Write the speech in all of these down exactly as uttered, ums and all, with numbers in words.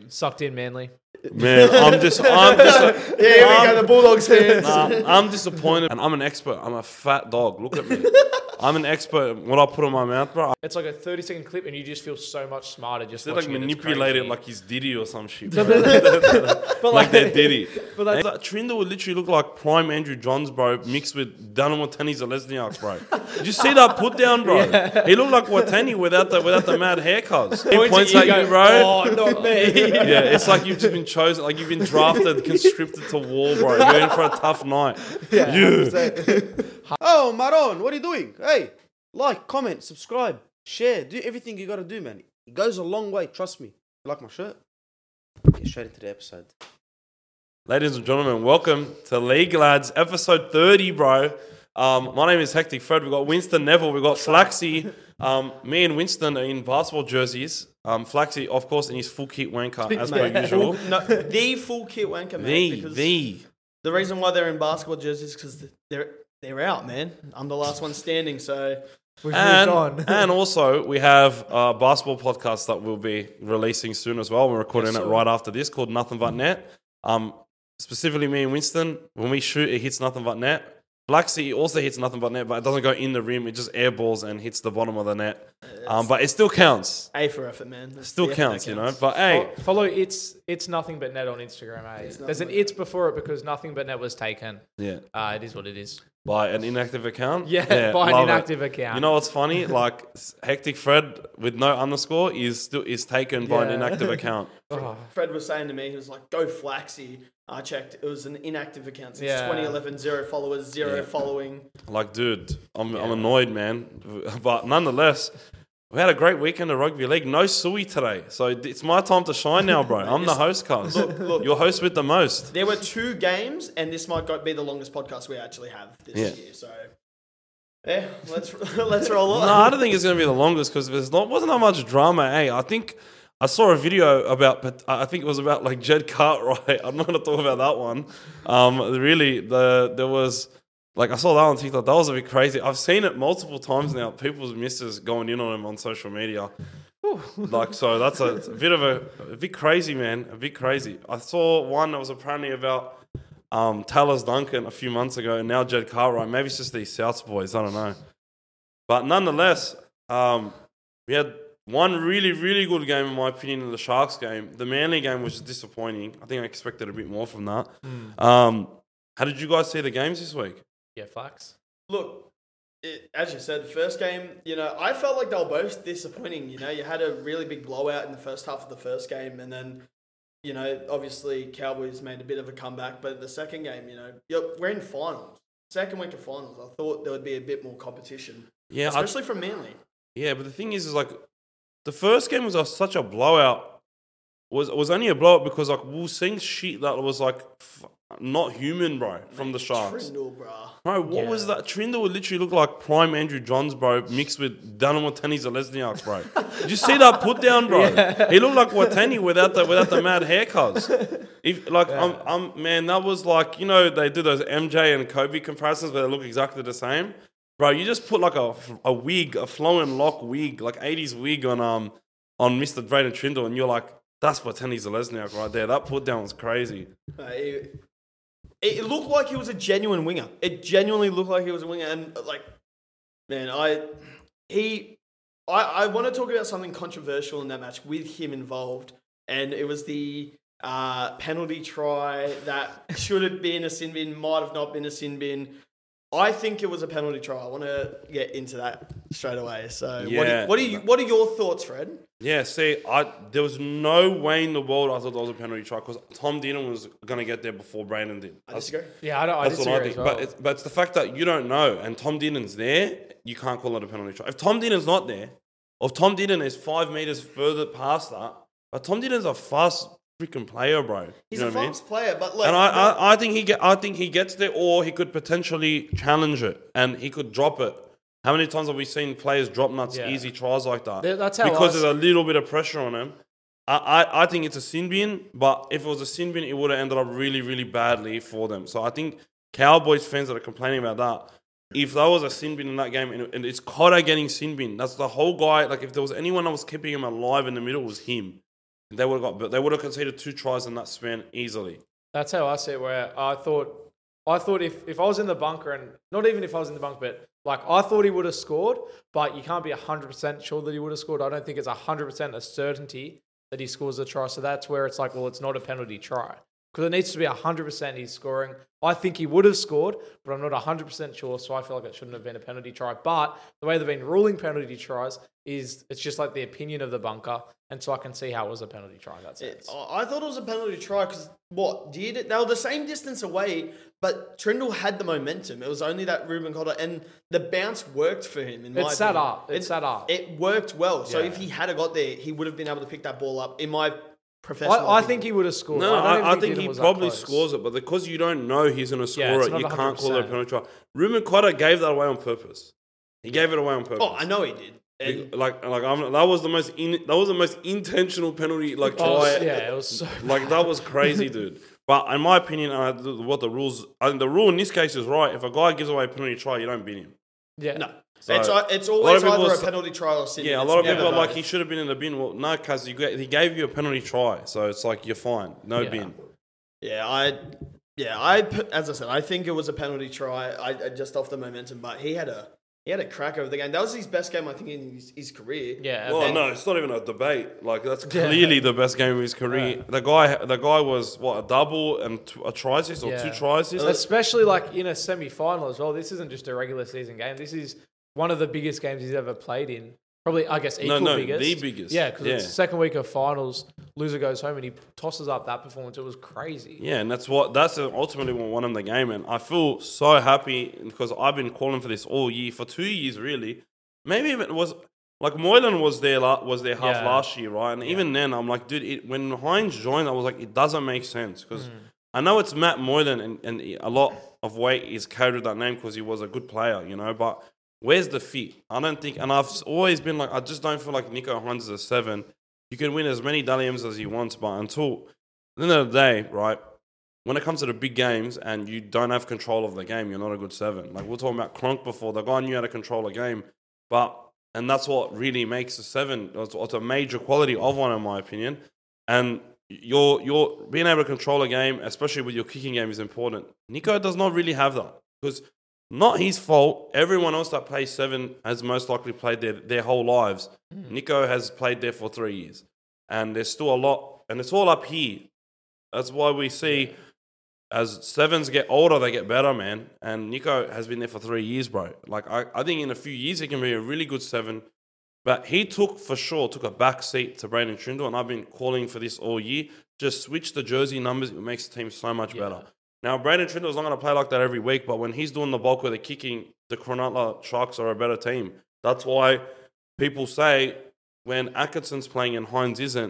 Sucked in, Manly. Man, I'm just, I'm just, Yeah, here we I'm- go, the Bulldogs fans. Nah, I'm disappointed, and I'm an expert. I'm a fat dog. Look at me. I'm an expert. at What I put in my mouth, bro. It's like a thirty second clip, and you just feel so much smarter just They like watching it. It's manipulate it crazy. like he's Diddy or some shit. But like, like, they're Diddy. but like, That Trinder would literally look like prime Andrew Johns, bro, mixed with Daniel Watani Zalesniak, bro. Did you see that put down, bro? He looked like Watani without the without the mad haircuts. He points at you, bro. Oh, not me. Yeah, it's like you've just been chosen, like you've been drafted, conscripted to war, bro. You're in for a tough night. Yeah. Yeah. Oh, Maron, what are you doing? Hey, like, comment, subscribe, share, do everything you got to do, man. It goes a long way, trust me. You like my shirt? Get straight into the episode. Ladies and gentlemen, welcome to League Lads, episode thirty, bro. Um, my name is Hectic Fred. We've got Winston Neville. We've got Flaxy. Um, me and Winston are in basketball jerseys. Um, Flaxy, of course, in his full kit wanker, as per Mate, usual. full- no, the full kit wanker, man. The, because the. the reason why they're in basketball jerseys is because they're they're out, man. I'm the last one standing, so We've And, moved on. and also, we have a basketball podcast that we'll be releasing soon as well. We're recording Yes, it sir. right after this called Nothing But Net. Um, specifically, me and Winston, when we shoot, it hits nothing but net. Flaxy also hits nothing but net, but it doesn't go in the rim. It just airballs and hits the bottom of the net. Um, but it still counts. A for effort, man. That's Still the effort that counts, you know. counts. But hey, Fo- Follow it's it's nothing but net on Instagram, eh? It's There's an Nothing But it's before it because nothing but net was taken. yeah, Uh, it is what it is. by an inactive account. Yeah, by an love it. inactive account. You know what's funny? Like Hectic Fred with no underscore is still is taken by an Yeah. inactive account. Oh, Fred was saying to me, he was like, "Go Flaxy." I checked; it was an inactive account since Yeah. twenty eleven. Zero followers, zero Yeah. following. Like, dude, I'm I'm Yeah. annoyed, man. But nonetheless, we had a great weekend of rugby league. No Sui today, so it's my time to shine now, bro. I'm the host, cuz. Look, look. You're host with the most. There were two games, and this might go- be the longest podcast we actually have this Yeah. year. So, yeah, let's let's roll on. No, I don't think it's gonna be the longest because there's not wasn't that much drama. Hey, I think I saw a video about, but I think it was about like Jed Cartwright. I'm not gonna talk about that one. Um, really, the there was like I saw that on TikTok. That was a bit crazy. I've seen it multiple times now. People's missus going in on him on social media. Like so, that's a, it's a bit of a, a bit crazy, man. A bit crazy. I saw one that was apparently about um, Talos Duncan a few months ago, and now Jed Cartwright. Maybe it's just these Souths boys. I don't know. But nonetheless, um, we had one really, really good game, in my opinion, in the Sharks game. The Manly game was just disappointing. I think I expected a bit more from that. Um, how did you guys see the games this week? yeah, flax. Look, it, as you said, the first game, you know, I felt like they were both disappointing. You know, you had a really big blowout in the first half of the first game, and then, you know, obviously Cowboys made a bit of a comeback. But the second game, you know, you're, we're in finals, second week of finals. I thought there would be a bit more competition, Yeah, I, especially from Manly. yeah, but the thing is, is like the first game was a, such a blowout. Was was only a blowout because like we were seeing shit that was like f- not human, bro, from the Sharks. Trindle, bruh. Bro, what Yeah. was that? Trinder would literally look like prime Andrew Johns, bro, mixed with Daniel Watani Zalesniak, bro. Did you see that put down, bro? He looked like Watani without the without the mad haircuts. If like I'm, I'm man, that was like, you know, they do those M J and Kobe comparisons where they look exactly the same. Bro, you just put like a, a wig, a flowing lock wig, like eighties wig on um on Mister Braden Trindle, and you're like, that's Watani Zalesniak right there. That put down was crazy. Uh, it, it looked like he was a genuine winger. It genuinely looked like he was a winger, and like, man, I he, I, I want to talk about something controversial in that match with him involved, and it was the uh, penalty try that should have been a sin bin, might have not been a sin bin. I think it was a penalty try. I want to get into that straight away. So, Yeah. what, do, what are you? What are your thoughts, Fred? Yeah, see, I there was no way in the world I thought that was a penalty try because Tom Dearden was going to get there before Brandon did. I That's, disagree. Yeah, I don't. I that's what disagree I as think. well. But, it's, but it's the fact that you don't know and Tom Dearden's there, you can't call it a penalty try. If Tom Dearden's not there, or if Tom Dearden is five metres further past that, but Tom Dearden's a fast freaking player, bro. He's you know a what I mean? fast player, but like, And I, I, I think he get, I think he gets there, or he could potentially challenge it, and he could drop it. How many times have we seen players drop nuts, Yeah. easy tries like that? Th- that's how because I s- there's a little bit of pressure on him. I, I, I think it's a sin bin, but if it was a sin bin, it would have ended up really, really badly for them. So I think Cowboys fans that are complaining about that, if there was a sin bin in that game, and, and it's Cotter getting sin bin, that's the whole guy. Like if there was anyone that was keeping him alive in the middle, it was him. they would have got. They would have conceded two tries in that span easily. That's how I see it. Where I thought, I thought if, if I was in the bunker, and not even if I was in the bunker, but like I thought he would have scored, but you can't be a hundred percent sure that he would have scored. I don't think it's a hundred percent a certainty that he scores a try. So that's where it's like, well, it's not a penalty try because it needs to be a hundred percent he's scoring. I think he would have scored, but I'm not a hundred percent sure. So I feel like it shouldn't have been a penalty try. But the way they've been ruling penalty tries is it's just like the opinion of the bunker. And so I can see how it was a penalty try in that sense. It, I thought it was a penalty try because what did it? They were the same distance away, but Trindle had the momentum. It was only that Ruben Cotter, and the bounce worked for him. In my It sat opinion. up. It sat up. It worked well. So Yeah. if he had got there, he would have been able to pick that ball up. In my professional, I, I opinion. think he would have scored. No, don't I, even I think Dylan he was that probably close. scores it, but because you don't know he's going to score Yeah, it's it, not you can't call it a one hundred penalty try. Ruben Cotter gave that away on purpose. He gave it away on purpose. Oh, I know he did. And like, like I'm, that was the most in, that was the most intentional penalty like Oh, try. yeah, it was so Like that was crazy, dude. But in my opinion, uh, the- what the rules, I think the rule in this case is right. If a guy gives away a penalty try, you don't beat him. Yeah. no, So, it's uh, it's of always people either a s- penalty try or a sin. Yeah, a It's lot of never people are like both. he should have been in the bin. Well, no, cuz he gave you a penalty try, so it's like you're fine, no Yeah. bin. Yeah, I, yeah, I, put- as I said, I think it was a penalty try. I, I just off the momentum, but he had a he had a crack over the game. That was his best game, I think, in his, his career. Yeah. Well, and- no, it's not even a debate. Like that's Yeah. clearly the best game of his career. Yeah. The guy, the guy was what a double and two, a try assist or Yeah. two try assists. Especially like in a semi-final as well. This isn't just a regular season game. This is one of the biggest games he's ever played in. Probably, I guess, equal No, no, biggest. the biggest. Yeah, because it's Yeah. the second week of finals. Loser goes home and he tosses up that performance. It was crazy. Yeah, and that's what that's ultimately what won him the game. And I feel so happy because I've been calling for this all year for two years, really. Maybe even it was like Moylan was there la- was there half Yeah. last year, right? And even then, I'm like, dude, it, when Hines joined, I was like, it doesn't make sense Hmm. because I know it's Matt Moylan, and, and a lot of weight is carried with that name because he was a good player, you know, but. Where's the fit? I don't think, and I've always been like, I just don't feel like Nico Hines is a seven. You can win as many Dally M's as he wants, but until the end of the day, right, when it comes to the big games and you don't have control of the game, you're not a good seven. Like we're talking about Kronk before, the guy knew how to control a game, but, and that's what really makes a seven. It's, it's a major quality of one, in my opinion. And you're, you're being able to control a game, especially with your kicking game, is important. Nico does not really have that because not his fault. Everyone else that plays seven has most likely played there their whole lives. Mm. Nico has played there for three years. And there's still a lot, and it's all up here. That's why we see as sevens get older, they get better, man. And Nico has been there for three years, bro. Like, I, I think in a few years, he can be a really good seven. But he took, for sure, took a back seat to Brayden Trindle, and I've been calling for this all year. Just switch the jersey numbers. It makes the team so much Yeah. better. Now, Brayden Trindle's not going to play like that every week, but when he's doing the bulk of the kicking, the Cronulla Sharks are a better team. That's why people say when Atkinson's playing and Hines isn't,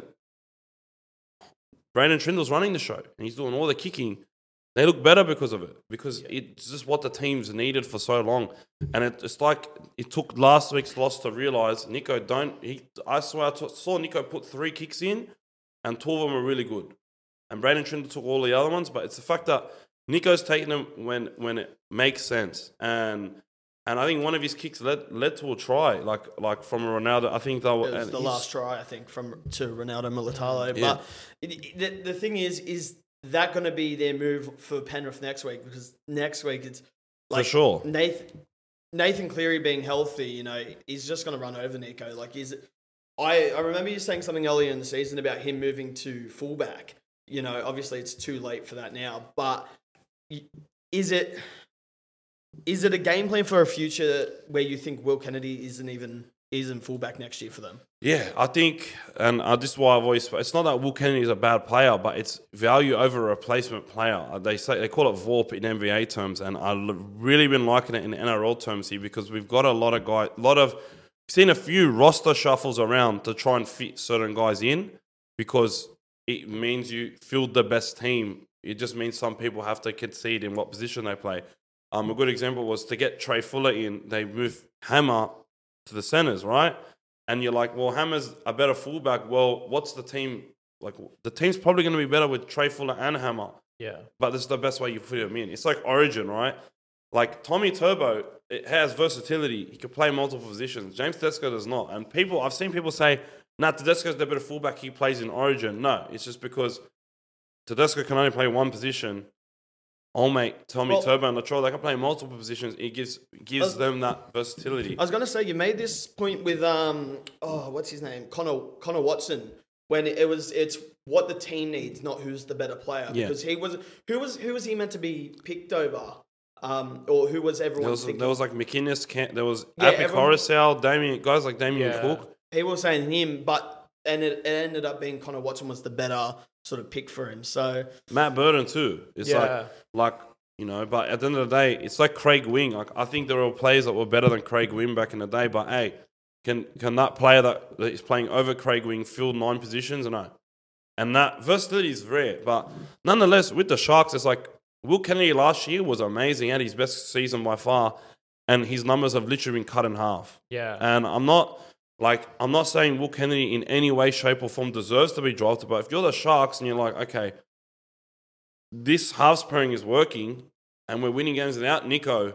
Brayden Trindle's running the show and he's doing all the kicking. They look better because of it, because it's just what the team's needed for so long. And it, it's like it took last week's loss to realise Nico don't. He, I swear I t- saw Nico put three kicks in and two of them were really good. And Brayden Trindle took all the other ones, but it's the fact that Nico's taking them when, when it makes sense. And and I think one of his kicks led led to a try, like like from Ronaldo. I think that It was, was and the he's- last try, I think, from to Ronaldo Militalo. Yeah. But it, it- the, the thing is, is that going to be their move for Penrith next week? Because next week it's like For sure. Nathan Nathan Cleary being healthy, you know, he's just going to run over Nico. Like, is it? I I remember you saying something earlier in the season about him moving to fullback. You know, obviously it's too late for that now, but y- is it? Is it a game plan for a future where you think Will Kennedy isn't even isn't fullback next year for them? Yeah, I think, and uh, this is why I've always. It's not that Will Kennedy is a bad player, but it's value over a replacement player. Uh, They say they call it V O R P in N B A terms, and I've really been liking it in N R L terms here because we've got a lot of guys, a lot of seen a few roster shuffles around to try and fit certain guys in because it means you field the best team. It just means some people have to concede in what position they play. Um, a good example was to get Trey Fuller in, they move Hammer to the centers, right? And you're like, well, Hammer's a better fullback. Well, what's the team? Like, the team's probably going to be better with Trey Fuller and Hammer. Yeah. But this is the best way you put him in. It's like Origin, right? Like, Tommy Turbo, it has versatility. He can play multiple positions. James Tedesco does not. And people, I've seen people say, nah, Tedesco's the better fullback. He plays in Origin. No, it's just because Tedesco can only play one position. Old mate, Tommy Well- Turbo and Latrell, they can play multiple positions. It gives gives Uh, them that versatility. I was gonna say you made this point with um oh what's his name Connor Connor Watson when it was it's what the team needs, not who's the better player. Yeah. Because he was who was who was he meant to be picked over, um or who was everyone There was, thinking? there was like McInnes, Can- there was Yeah, Api everyone- Coruscant, Damien, guys like Damien Yeah. Cook. People were saying him, but and it, it ended up being Connor Watson was the better sort of pick for him. So Matt Burton too. It's Yeah. like like you know, but at the end of the day, it's like Craig Wing. Like I think there were players that were better than Craig Wing back in the day. But hey, can can that player that, that is playing over Craig Wing fill nine positions? No. And that versatility is rare. But nonetheless, with the Sharks, it's like Will Kennedy last year was amazing. He had his best season by far, and his numbers have literally been cut in half. Yeah. And I'm not like I'm not saying Will Kennedy in any way, shape, or form deserves to be drafted. But if you're the Sharks and you're like, okay, this halves pairing is working, and we're winning games without Nico.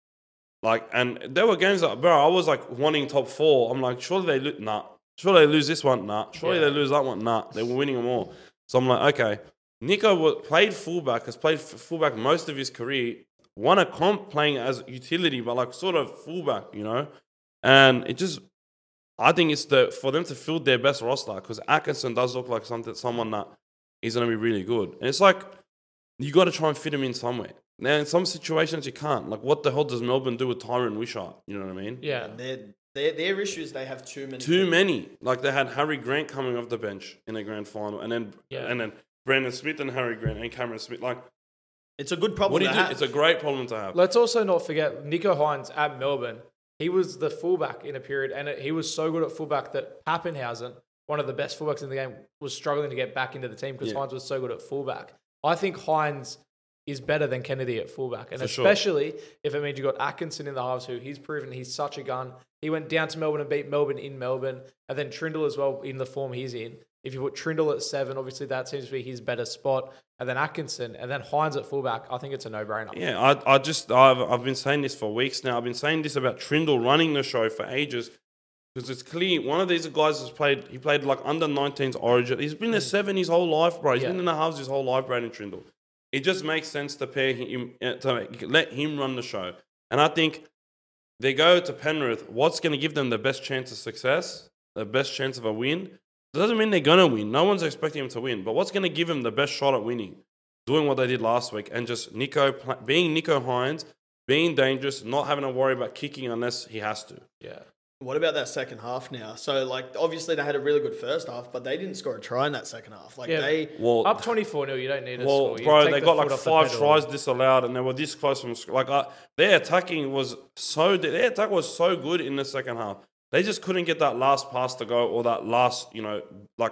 Like, and there were games that, bro, I was like wanting top four. I'm like, surely they lose, nah. Surely they lose this one, nah. Surely Yeah. they lose that one, nah. They were winning them all. So I'm like, okay, Nico was, played fullback, has played f- fullback most of his career. Won a comp playing as utility, but like sort of fullback, you know. And it just, I think it's the for them to field their best roster because Atkinson does look like something, someone that is going to be really good. And it's like you got to try and fit him in somewhere. Now, in some situations, you can't. Like, what the hell does Melbourne do with Tyron Wishart? You know what I mean? Yeah. their their their issues they have too many. Too people. many. Like they had Harry Grant coming off the bench in the grand final, and then Yeah. and then Brandon Smith and Harry Grant and Cameron Smith. Like, It's a good problem. what do you to do? have. It's a great problem to have. Let's also not forget Nico Hines at Melbourne. He was the fullback in a period, and it, he was so good at fullback that Pappenhausen, one of the best fullbacks in the game, was struggling to get back into the team because Yeah. Hines was so good at fullback. I think Hines is better than Kennedy at fullback, and For sure. especially if it means you got Atkinson in the halves, who he's proven he's such a gun. He went down to Melbourne and beat Melbourne in Melbourne, and then Trindle as well in the form he's in. If you put Trindle at seven, obviously that seems to be his better spot, and then Atkinson, and then Hines at fullback. I think it's a no-brainer. Yeah, I, I just, I've, I've been saying this for weeks now. I've been saying this about Trindle running the show for ages because it's clear one of these guys has played, he played like under nineteens Origin. He's been a seven his whole life, bro. He's Yeah. been in the halves his whole life, Brandon Trindle. It just makes sense to pair him, uh, to let him run the show. And I think they go to Penrith. What's going to give them the best chance of success, the best chance of a win? It doesn't mean they're going to win. No one's expecting him to win. But what's going to give him the best shot at winning? Doing what they did last week and just Nico pla- being Nico Hines, being dangerous, not having to worry about kicking unless he has to. Yeah. What about that second half now? So, like, obviously they had a really good first half, but they didn't score a try in that second half. Like, Yeah. they... Well, Up twenty-four nil, you don't need a well, score. You bro, take they the got like foot off the five pedal. tries disallowed, and they were this close from sc- like uh, their attacking was so their attack was so good in the second half. They just couldn't get that last pass to go or that last, you know, like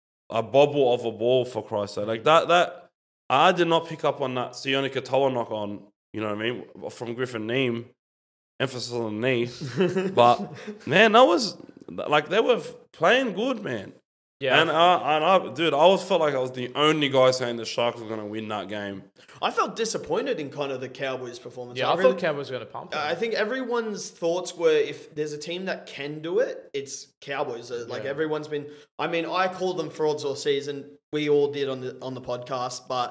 a bobble of a ball for Christ's sake. Like that, that I did not pick up on that Sione Katoa knock on. You know what I mean from Griffin Neem. Emphasis on the knee, but man, that was like they were playing good, man. Yeah. And I, and I, dude, I always felt like I was the only guy saying the Sharks were going to win that game. I felt disappointed in kind of the Cowboys' performance. yeah, I I really- thought Cowboys were going to pump them. I think everyone's thoughts were if there's a team that can do it, it's Cowboys. Uh, Like Yeah. everyone's been. I mean, I called them frauds all season. We all did on the on the podcast, but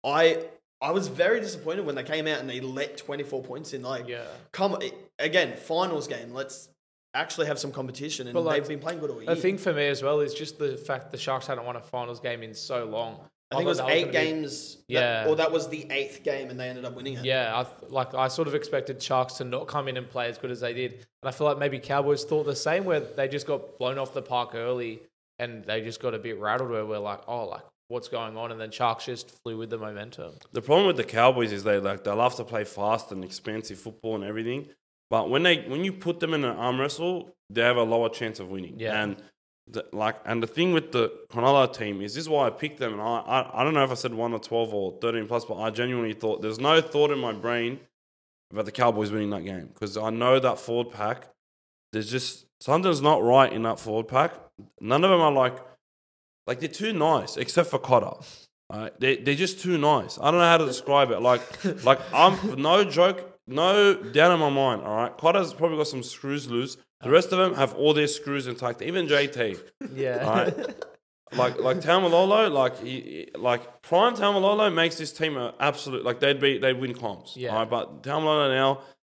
I I was very disappointed when they came out and they let twenty-four points in. Like, Yeah. come again, finals game. Let's actually have some competition, and But, like, they've been playing good all year. The thing for me as well is just the fact the Sharks hadn't won a finals game in so long. I think it was thought that eight gonna be- games. that- Yeah. or that was the eighth game, and they ended up winning it. Yeah, I th- like I sort of expected Sharks to not come in and play as good as they did, and I feel like maybe Cowboys thought the same, where they just got blown off the park early, and they just got a bit rattled. Where we're like, oh, like what's going on? And then Sharks just flew with the momentum. The problem with the Cowboys is they like they love to play fast and expensive football and everything, but when they when you put them in an arm wrestle, they have a lower chance of winning. Yeah. And the, like and the thing with the Cronulla team is this is why I picked them, and I, I I don't know if I said one or twelve or thirteen plus, but I genuinely thought there's no thought in my brain about the Cowboys winning that game because I know that forward pack. There's just something's not right in that forward pack. None of them are like. Like, they're too nice, except for Cotter. Right? They, they're just too nice. I don't know how to describe it. Like, like I'm no joke, no doubt in my mind, all right? Cotter's probably got some screws loose, The rest of them have all their screws intact. Even J T. Yeah. Right? like like Taumalolo, like he, like prime Taumalolo makes this team an absolute like they'd be they'd win comps. Yeah. Right? But Taumalolo now,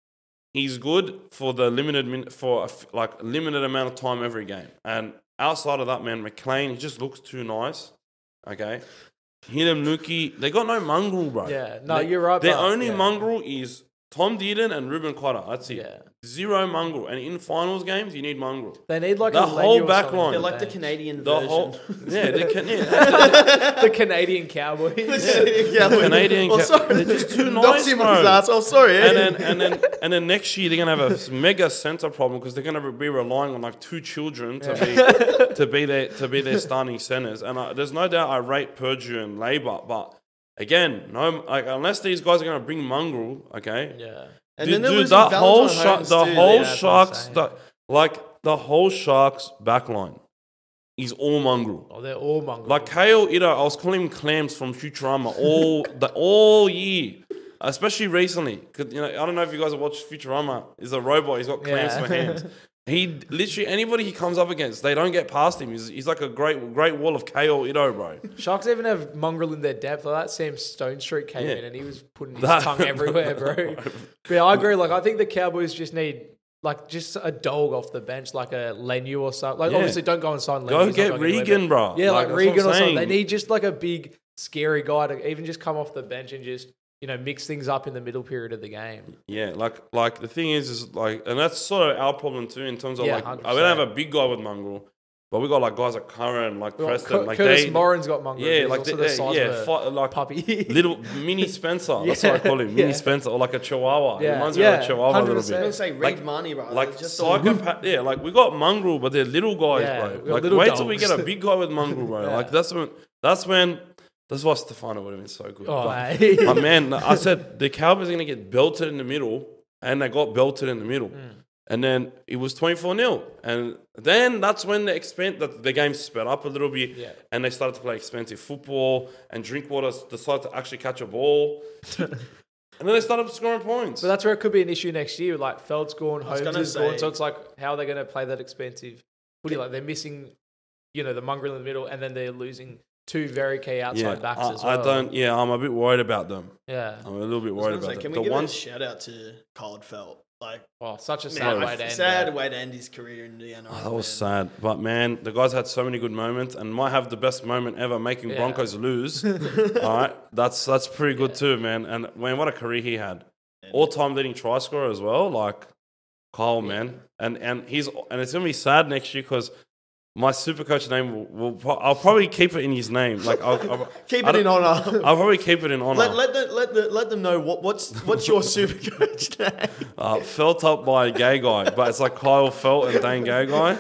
he's good for the limited min, for a f- like limited amount of time every game. And outside of that, man, McLean, he just looks too nice. Okay. Hidem Nuki, they got no mongrel, bro. Yeah. No, They- you're right. Their but- only yeah. mongrel is Tom Dearden and Ruben Cotter. That's it. Yeah. Zero mongrel. And in finals games, you need mongrel. They need like The a whole Lenny or back something line. on They're like the bench. Canadian The version. whole, yeah, they can, yeah, the Canadian Cowboys. yeah, Canadian oh, ca- sorry. they're just too Not nice, him bro. on his ass. Oh, sorry. And then and then and then next year they're gonna have a mega center problem because they're gonna be relying on like two children to be to be their to be their starting centers. And I, there's no doubt I rate Purdue and Labour, but again, no, like unless these guys are gonna bring mongrel, okay. Yeah. And dude, then they're dude, losing that whole Valentine shark, Holmes the too. whole Yeah, that's what I'm sharks, saying. the, like the whole sharks backline is all mongrel. Oh, they're all mongrel. Like Kale Ito, I was calling him Clams from Futurama all the all year, especially recently. 'Cause, you know, I don't know if you guys have watched Futurama. He's a robot. He's got clams Yeah. for hands. He literally anybody he comes up against, they don't get past him. He's, he's like a great great wall of Kale Ito, bro. Sharks even have mongrel in their depth. Like that Sam Stone Street came Yeah. in and he was putting his That- tongue everywhere, bro. But yeah, I agree. Like I think the Cowboys just need like just a dog off the bench, like a Lenu or something. Like Yeah. obviously don't go and sign Lenu. Go he's not get going anywhere, Regan, but- bro. Yeah, Like, like, that's Regan what or I'm something. They saying. need just like a big scary guy to even just come off the bench and just you know mix things up in the middle period of the game. Yeah, like like the thing is, is like, and that's sort of our problem too in terms of Yeah, like, one hundred I don't have percent. a big guy with mongrel, but we got like guys like Curran, like Well, Preston, Cur- like Curtis they, Morin's got mongrel. yeah, He's like also they, the size yeah, of a fi- like puppy. little mini Spencer. That's what I call him, mini Yeah. Spencer, or like a Chihuahua. He Yeah, reminds me of yeah, a Chihuahua a little I one was going bit. to say, Like- Reed Marnie, bro. Like just all- psychopath, yeah. Like we got mongrel, but they're little guys, Yeah, bro. we got Like little wait till we dogs. get a big guy with mongrel, bro. Yeah. Like that's when, that's when, that's why Stefano would have been so good. Oh, But- hey. but man, I said the Cowboys are gonna get belted in the middle, and they got belted in the middle, Mm. and then it was twenty-four nil, and then that's when the expen- the, the game sped up a little bit, Yeah. and they started to play expensive football, and Drinkwater decided to actually catch a ball, and then they started scoring points. But that's where it could be an issue next year. Like Feld's gone, was Holmes gonna is gone. say- So it's like, how are they going to play that expensive footy? Like they're missing, you know, the mongrel in the middle, and then they're losing two very key outside yeah, backs I, as well. I don't. Yeah, I'm a bit worried about them. Yeah. I'm a little bit I was worried gonna say, about can them. we The give ones, a shout out to Caldfelt? Like, Oh, such a man, sad I- way to end. sad it. way to end his career in the N R L. Oh, that was man. sad. But man, the guys had so many good moments and might have the best moment ever making Yeah. Broncos lose. All right. That's that's pretty good too, man. And man, what a career he had. All time leading try scorer as well. Like Kyle, man. And and he's and it's gonna be sad next year because my super coach name will, will pro- I'll probably keep it in his name. Like I'll, I'll Keep I it in don't- honor. I'll probably keep it in honor. Let, let, the, let, the, let them know what, what's what's your super coach name. Uh, felt up by a gay guy, but it's like Kyle Felt and Dane Gay Guy.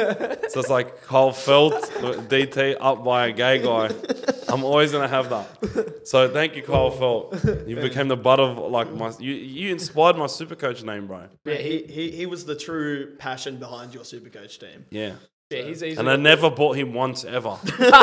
So it's like Kyle Felt, D T up by a gay guy. I'm always gonna have that. So thank you, Kyle Felt. You became the butt of like my. You you inspired my super coach name, bro. Yeah, he, he, he was the true passion behind your super coach team. Yeah. Yeah, he's easily. And I never bought him once ever.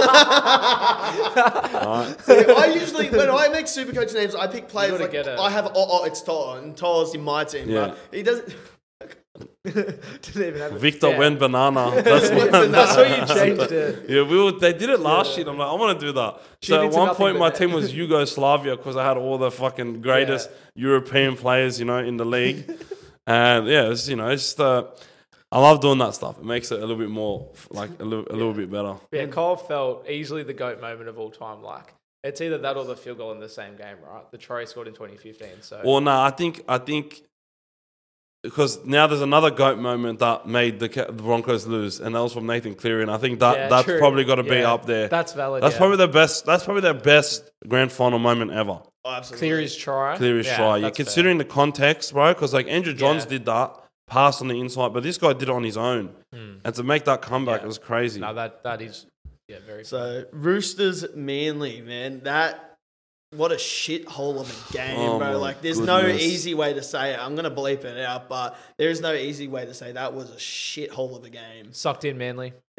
Right? So I usually, when I make super coach names, I pick players gotta like, get a- I have, oh, oh, it's Toa, and Toa's in my team. Yeah. But he doesn't, Didn't even have it. Victor Yeah. went banana. That's what. That's what you changed it. Yeah, we were, they did it last year. I'm like, I want to do that. So Cheating at to one nothing point, but my net. team was Yugoslavia because I had all the fucking greatest European players, you know, in the league. And yeah, it's you know, it's just, uh, I love doing that stuff. It makes it a little bit more like a little, a little bit better. Yeah, Kyle felt easily the GOAT moment of all time. Like, it's either that or the field goal in the same game, right? The try he scored in twenty fifteen. So, Or no, I think I think because now there's another GOAT moment that made the, Ca- the Broncos lose, and that was from Nathan Cleary. And I think that Yeah, that's true. probably got to be Yeah, up there. that's valid. That's yeah. probably the best. That's probably their best grand final moment ever. oh, absolutely. Cleary's try. Cleary's Yeah, try. Yeah, that's fair. considering the context, bro, because like Andrew Johns Yeah. did that pass on the inside, but this guy did it on his own, and to make that comeback, Yeah. it was crazy. No, that that is yeah very. So, Roosters Manly, man, that, what a shithole of a game, Oh my bro. Like, there's no goodness. easy way to say it. I'm going to bleep it out, but there is no easy way to say that was a shithole of a game. Sucked in Manly.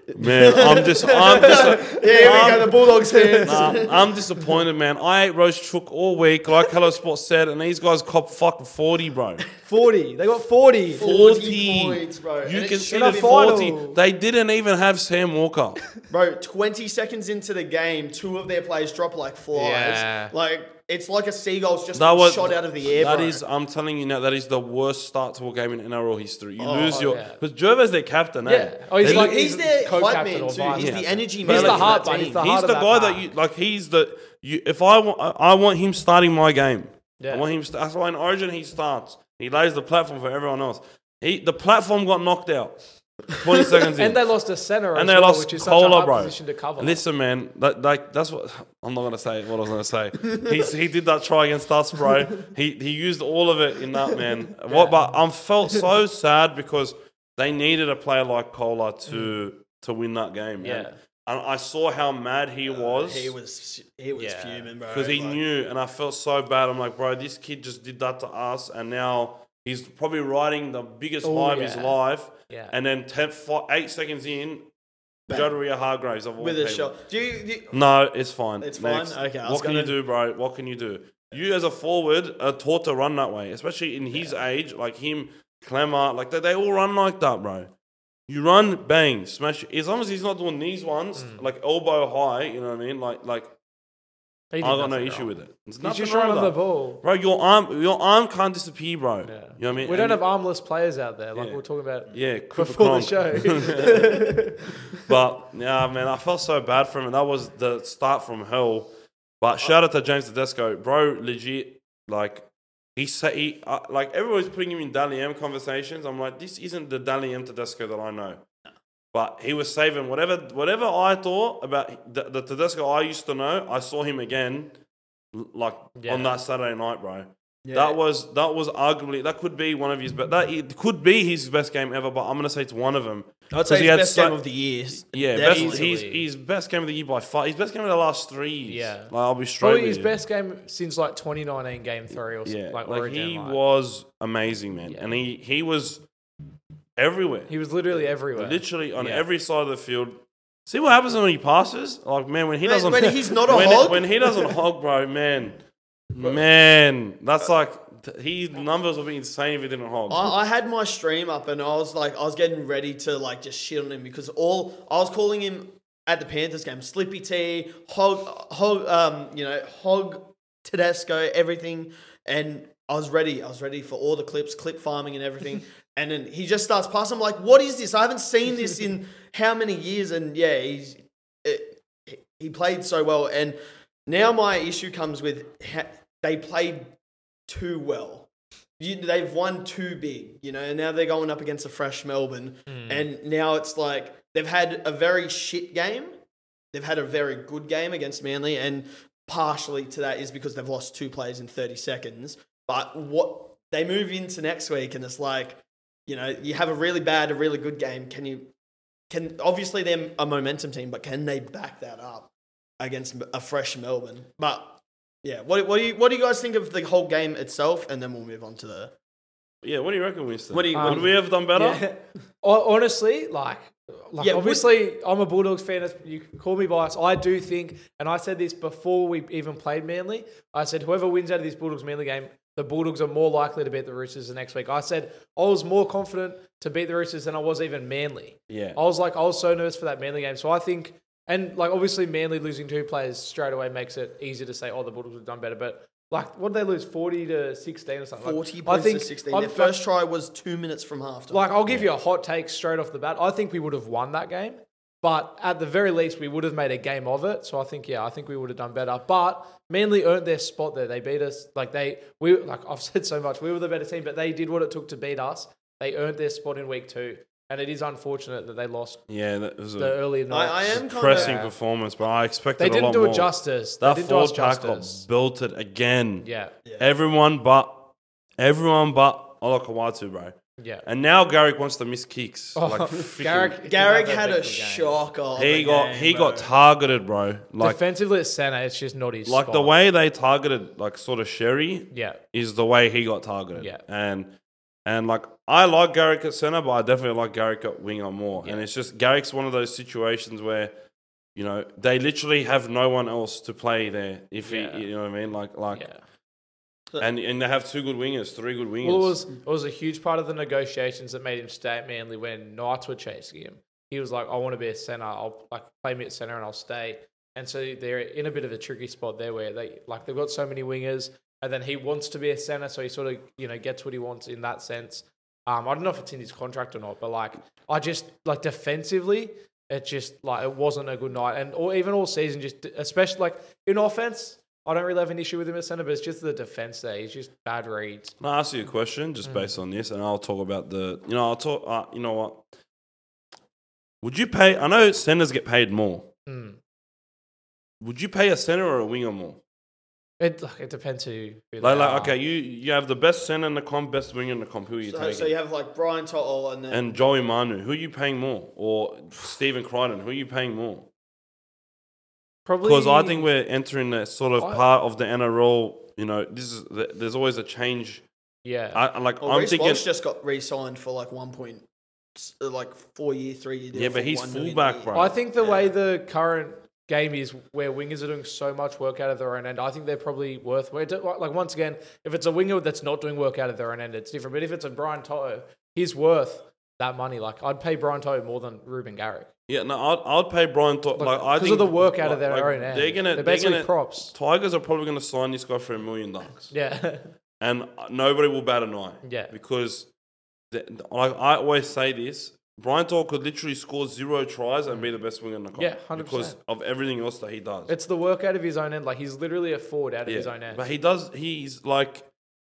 Man, I'm just, I'm just, Yeah, here we go, the Bulldogs fans. Nah, I'm disappointed, man. I ate roast chook all week, like Hello Sports said, and these guys cop fucking forty, bro. forty. They got forty. forty points, bro. You And it can should see have the been forty. final. They didn't even have Sam Walker. Bro, twenty seconds into the game, two of their players drop like flies. Yeah. Like, it's like a seagull's just That been was shot out of the air, That bro. is, I'm telling you now, that is the worst start to a game in N R L history. You Oh, lose your yeah. because Jervis their captain. Yeah. Eh? Oh, he's They like- look- He's their hype co-captain man or too. vice He's captain. the energy He's man. the for heart, that but he's team. the he's heart the of that guy that pack. you like. He's the you. If I want, I want him starting my game. Yeah. I want him. st- That's why in Origin he starts. He lays the platform for everyone else. He the platform got knocked out. Twenty seconds in. And they lost a center, And as they well, lost which is such Kohler, a hard bro. position to cover. Listen, man, that, like that's what I'm not gonna say. What I was gonna say. He he did that try against us, bro. He he used all of it in that, man. What? But I felt so sad because they needed a player like Kohler to to win that game. Man. Yeah. And I saw how mad he was. He was, he was Yeah. fuming, bro. Because he Like, knew, and I felt so bad. I'm like, bro, this kid just did that to us, and now he's probably riding the biggest Oh, high of his yeah. life. Yeah. And then ten, five, eight seconds in, Bang. Jadaria Hargraves of all with a people. shot. Do you, do you- No, it's fine. It's fine? Next. Okay, I was What can you gonna- do, bro? What can you do? You as a forward are taught to run that way, especially in his age, like him, Clemmer, like they, they all run like that, bro. You run, bang, smash. As long as he's not doing these ones, Mm. like elbow high, you know what I mean? Like, like He I did got no nothing issue wrong. with it. It's He's nothing just wrong running with the that. ball. Bro, your arm, your arm can't disappear, bro. Yeah. You know what I mean? We don't And- have armless players out there, like Yeah. we were talking about yeah, Cooper before the Cronk. show. But yeah, man, I felt so bad for him, and that was the start from hell. But shout out to James Tedesco, bro. Legit, like he said, he uh, like everybody's putting him in Dally M conversations. I'm like, this isn't the Dally M Tedesco that I know. But he was saving whatever whatever I thought about the, the Tedesco I used to know. I saw him again, l- like Yeah. on that Saturday night, bro. Yeah. That was that was arguably that could be one of his best. That it could be his best game ever. But I'm gonna say it's one of them. I'd say he his had best so- game of the year. Yeah, That best, easily. he's, he's best game of the year by far. His best game of the last three years. Yeah. Like, I'll be straight Probably with his you. best game since like twenty nineteen game three or Yeah, something. Like, like, Origin, he like. was amazing, man, Yeah. and he he was everywhere, He was literally everywhere. literally on Yeah. every side of the field. See what happens when he passes? Like, man, when he When- doesn't, when he's not a when, hog? when he doesn't hog, bro, man, man, that's like his numbers would be insane if he didn't hog. I, I had my stream up and I was like, I was getting ready to like just shit on him because all I was calling him at the Panthers game, Slippy T, Hog, Hog, um, you know, Hog, Tedesco, everything, and I was ready. I was ready for all the clips, clip farming and everything. And then he just starts passing. I'm like, what is this? I haven't seen this in how many years? And yeah, he's it, he played so well. And now my issue comes with ha- they played too well. You, they've won too big, you know, and now they're going up against a fresh Melbourne. And now it's like they've had a very shit game. They've had a very good game against Manly. And partially to that is because they've lost two players in thirty seconds. But what they move into next week and it's like, you know, you have a really bad, a really good game. Can you, can, obviously they're a momentum team, but can they back that up against a fresh Melbourne? But yeah, what, what do you, what do you guys think of the whole game itself? And then we'll move on to the, yeah, what do you reckon, Winston? What do you- Would Um, we have done better? Yeah. Hon- Honestly, like, like Yeah, would- obviously, I'm a Bulldogs fan. That's- You can call me biased. I do think, and I said this before we even played Manly. I said whoever wins out of this Bulldogs Manly game, the Bulldogs are more likely to beat the Roosters the next week. I said I was more confident to beat the Roosters than I was even Manly. Yeah. I was like, I was so nervous for that Manly game. So I think, and like obviously Manly losing two players straight away makes it easy to say, oh, the Bulldogs have done better. But like, what did they lose? forty to sixteen or something? Like, forty I points think to sixteen. I'm- Their first try was two minutes from half time. like, I'll give you a hot take straight off the bat. I think we would have won that game, but at the very least, we would have made a game of it. So I think, yeah, I think we would have done better. But Manly earned their spot there. They beat us. Like they, we, like I've said so much, we were the better team, but they did what it took to beat us. They earned their spot in week two, and it is unfortunate that they lost Yeah, that was the a early I, night. I am kind depressing of, performance, but I expected They a didn't lot do more. it justice. They That didn't do us forward pack got justice. belted again. Yeah, Everyone but everyone but Ola Kawatu, bro. yeah. And now Garrick wants to miss kicks. Oh, like freaking- Garrick, Garrick did have had a victory game. shocker. of he a got game, he bro. got targeted, bro. Like Defensively at centre, it's just not his like the spot. way they targeted like sort of Sherry Yeah, is the way he got targeted. Yeah. And and like I like Garrick at centre, but I definitely like Garrick at winger more. Yeah. And it's just Garrick's one of those situations where, you know, they literally have no one else to play there. If Yeah. he, you know what I mean, like like, Yeah. and and they have two good wingers, three good wingers. Well, it was it was a huge part of the negotiations that made him stay at Manly when Knights were chasing him. He was like, "I want to be a centre. I'll like play me at centre and I'll stay." And so they're in a bit of a tricky spot there, where they like they've got so many wingers, and then he wants to be a centre, so he sort of you know gets what he wants in that sense. Um, I don't know if it's in his contract or not, but like I just like defensively, it just like it wasn't a good night, and or even all season, just especially like in offense. I don't really have an issue with him at centre, but it's just the defence there. He's just bad reads. I'll ask you a question just Mm. based on this, and I'll talk about the. You know, I'll talk. Uh, you know what? Would you pay? I know centers get paid more. Mm. Would you pay a center or a winger more? It like, it depends who. who Like, they like are. okay, you you have the best center in the comp, best winger in the comp. Who are you So, taking? so you have like Brian To'o and then and Joey Manu. Who are you paying more? Or Stephen Crichton. Who are you paying more? Probably Because I think we're entering that sort of I- part of the N R L. You know, this is there's always a change. yeah. I, I like well, I'm Reece thinking. Walsh just got re-signed for like one point, uh, like four year, three year deal. Yeah, but for he's one million fullback, a year. bro. I think the Yeah. way the current game is, where wingers are doing so much work out of their own end, I think they're probably worth. Like once again, if it's a winger that's not doing work out of their own end, it's different. But if it's a Brian To'o, he's worth that money. Like I'd pay Brian To'o more than Ruben Garrick. Yeah, no, I'd, I'd pay Brian. To, like, I because think of the work out of like- their like, own end. They're gonna. They're They're basically gonna. props. Tigers are probably gonna sign this guy for a million bucks, Yeah, and nobody will bat an eye. yeah, Because, the, like I always say this, Brian To'o could literally score zero tries and be the best winger in the comp. Yeah, one hundred because percent. of everything else that he does. it's the work out of his own end. Like he's literally a forward out of yeah, his own end. but he does. He's like,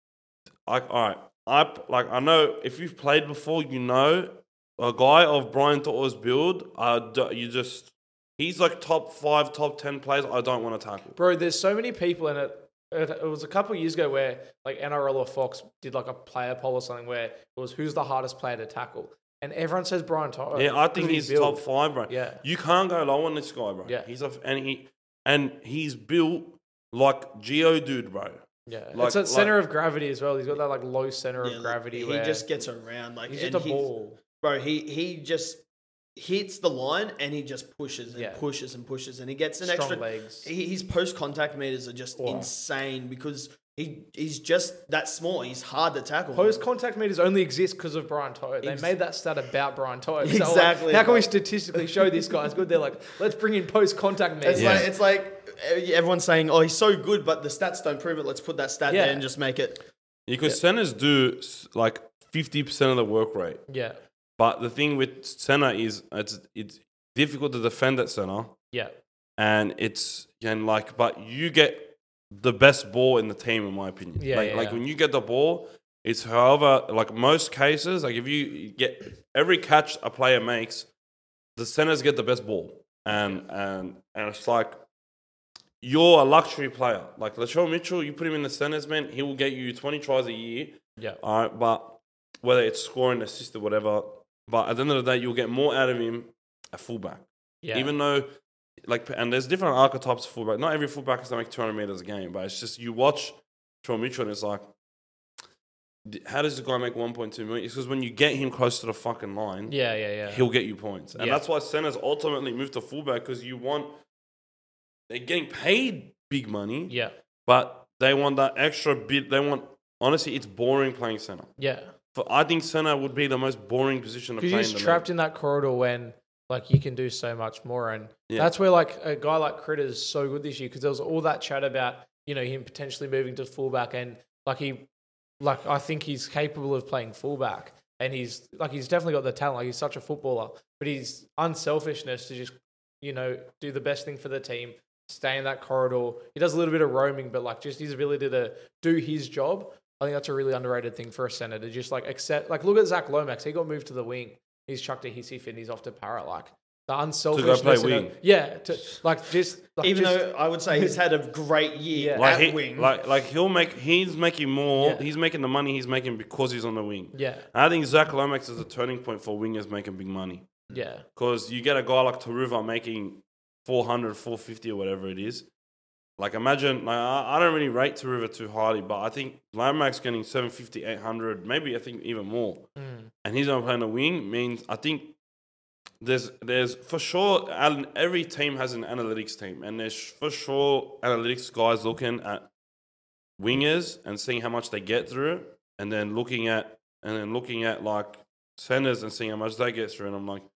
like all right. I like I know if you've played before, you know a guy of Brian To'o's build. Uh, d- you just he's like top five, top ten players. I don't want to tackle. Bro, there's so many people in it. It it was a couple of years ago where like N R L or Fox did like a player poll or something where it was who's the hardest player to tackle, and everyone says Brian To'o. Yeah, I 'cause think of his he's build. top five, bro. Yeah. You can't go low on this guy, bro. Yeah. He's a and he and he's built like Geodude, bro. Yeah, Like- it's at like- center of gravity as well. He's got that like low center Yeah, of gravity He where just gets around like he's and just a he's- ball. Bro, he he just hits the line and he just pushes and Yeah. pushes and pushes and he gets an Strong extra. legs. He, his post contact meters are just Wow. insane because he he's just that small. He's hard to tackle. Post contact meters only exist because of Brian To'o. They Ex- made that stat about Brian To'o. So, like, Exactly. how can we statistically show this guy's good? They're like, let's bring in post contact meters. It's Yeah. like it's like uh, everyone's saying, "Oh, he's so good," but the stats don't prove it. Let's put that stat Yeah. there and just make it. Because centers do s- like fifty percent of the work rate. Yeah, But the thing with center is it's it's difficult to defend at center, yeah, and it's and like but you get the best ball in the team, in my opinion. Yeah, like yeah, like yeah. when you get the ball, it's however like most cases, like if you get every catch a player makes, the centers get the best ball, and and and it's like you're a luxury player. Like Latrell Mitchell, you put him in the centers, man, he will get you twenty tries a year. yeah. All right, but whether it's scoring, assist, or whatever, but at the end of the day, you'll get more out of him at fullback. Yeah. Even though, like, and there's different archetypes of fullback. Not every fullback is to make two hundred meters a game, but it's just you watch Latrell Mitchell and it's like, d- how does this guy make one point two million? It's because when you get him close to the fucking line, yeah, yeah, yeah. he'll get you points. And Yeah. that's why centers ultimately move to fullback because you want, they're getting paid big money, yeah, but they want that extra bit. They want, honestly, it's boring playing center. yeah. For, I think center would be the most boring position to play. Because you're in just the trapped league. in that corridor when like you can do so much more, and Yeah. that's where like a guy like Critter is so good this year because there was all that chat about you know him potentially moving to fullback, and like he, like I think he's capable of playing fullback, and he's like he's definitely got the talent. Like he's such a footballer, but his unselfishness to just you know do the best thing for the team, stay in that corridor. He does a little bit of roaming, but like just his ability to do his job. I think that's a really underrated thing for a centre to just like accept. Like, look at Zach Lomax. He got moved to the wing. He's chucked a hissy fit and he's off to Parrot. Like, the unselfishness. play in it- wing. Yeah. To, like, just. Like, Even just, though I would say he's had a great year Yeah. like at he, wing. like like he'll make he's making more. Yeah. He's making the money he's making because he's on the wing. Yeah. I think Zach Lomax is a turning point for wingers making big money Yeah. because you get a guy like Taruva making four hundred, four fifty or whatever it is. Like imagine, like, I I don't really rate Taruva too highly, but I think Lomax getting seven fifty, eight hundred, maybe I think even more. Mm. and he's not playing the wing means I think there's there's for sure Alan, every team has an analytics team, and there's for sure analytics guys looking at wingers and seeing how much they get through, and then looking at and then looking at like centers and seeing how much they get through, and I'm like,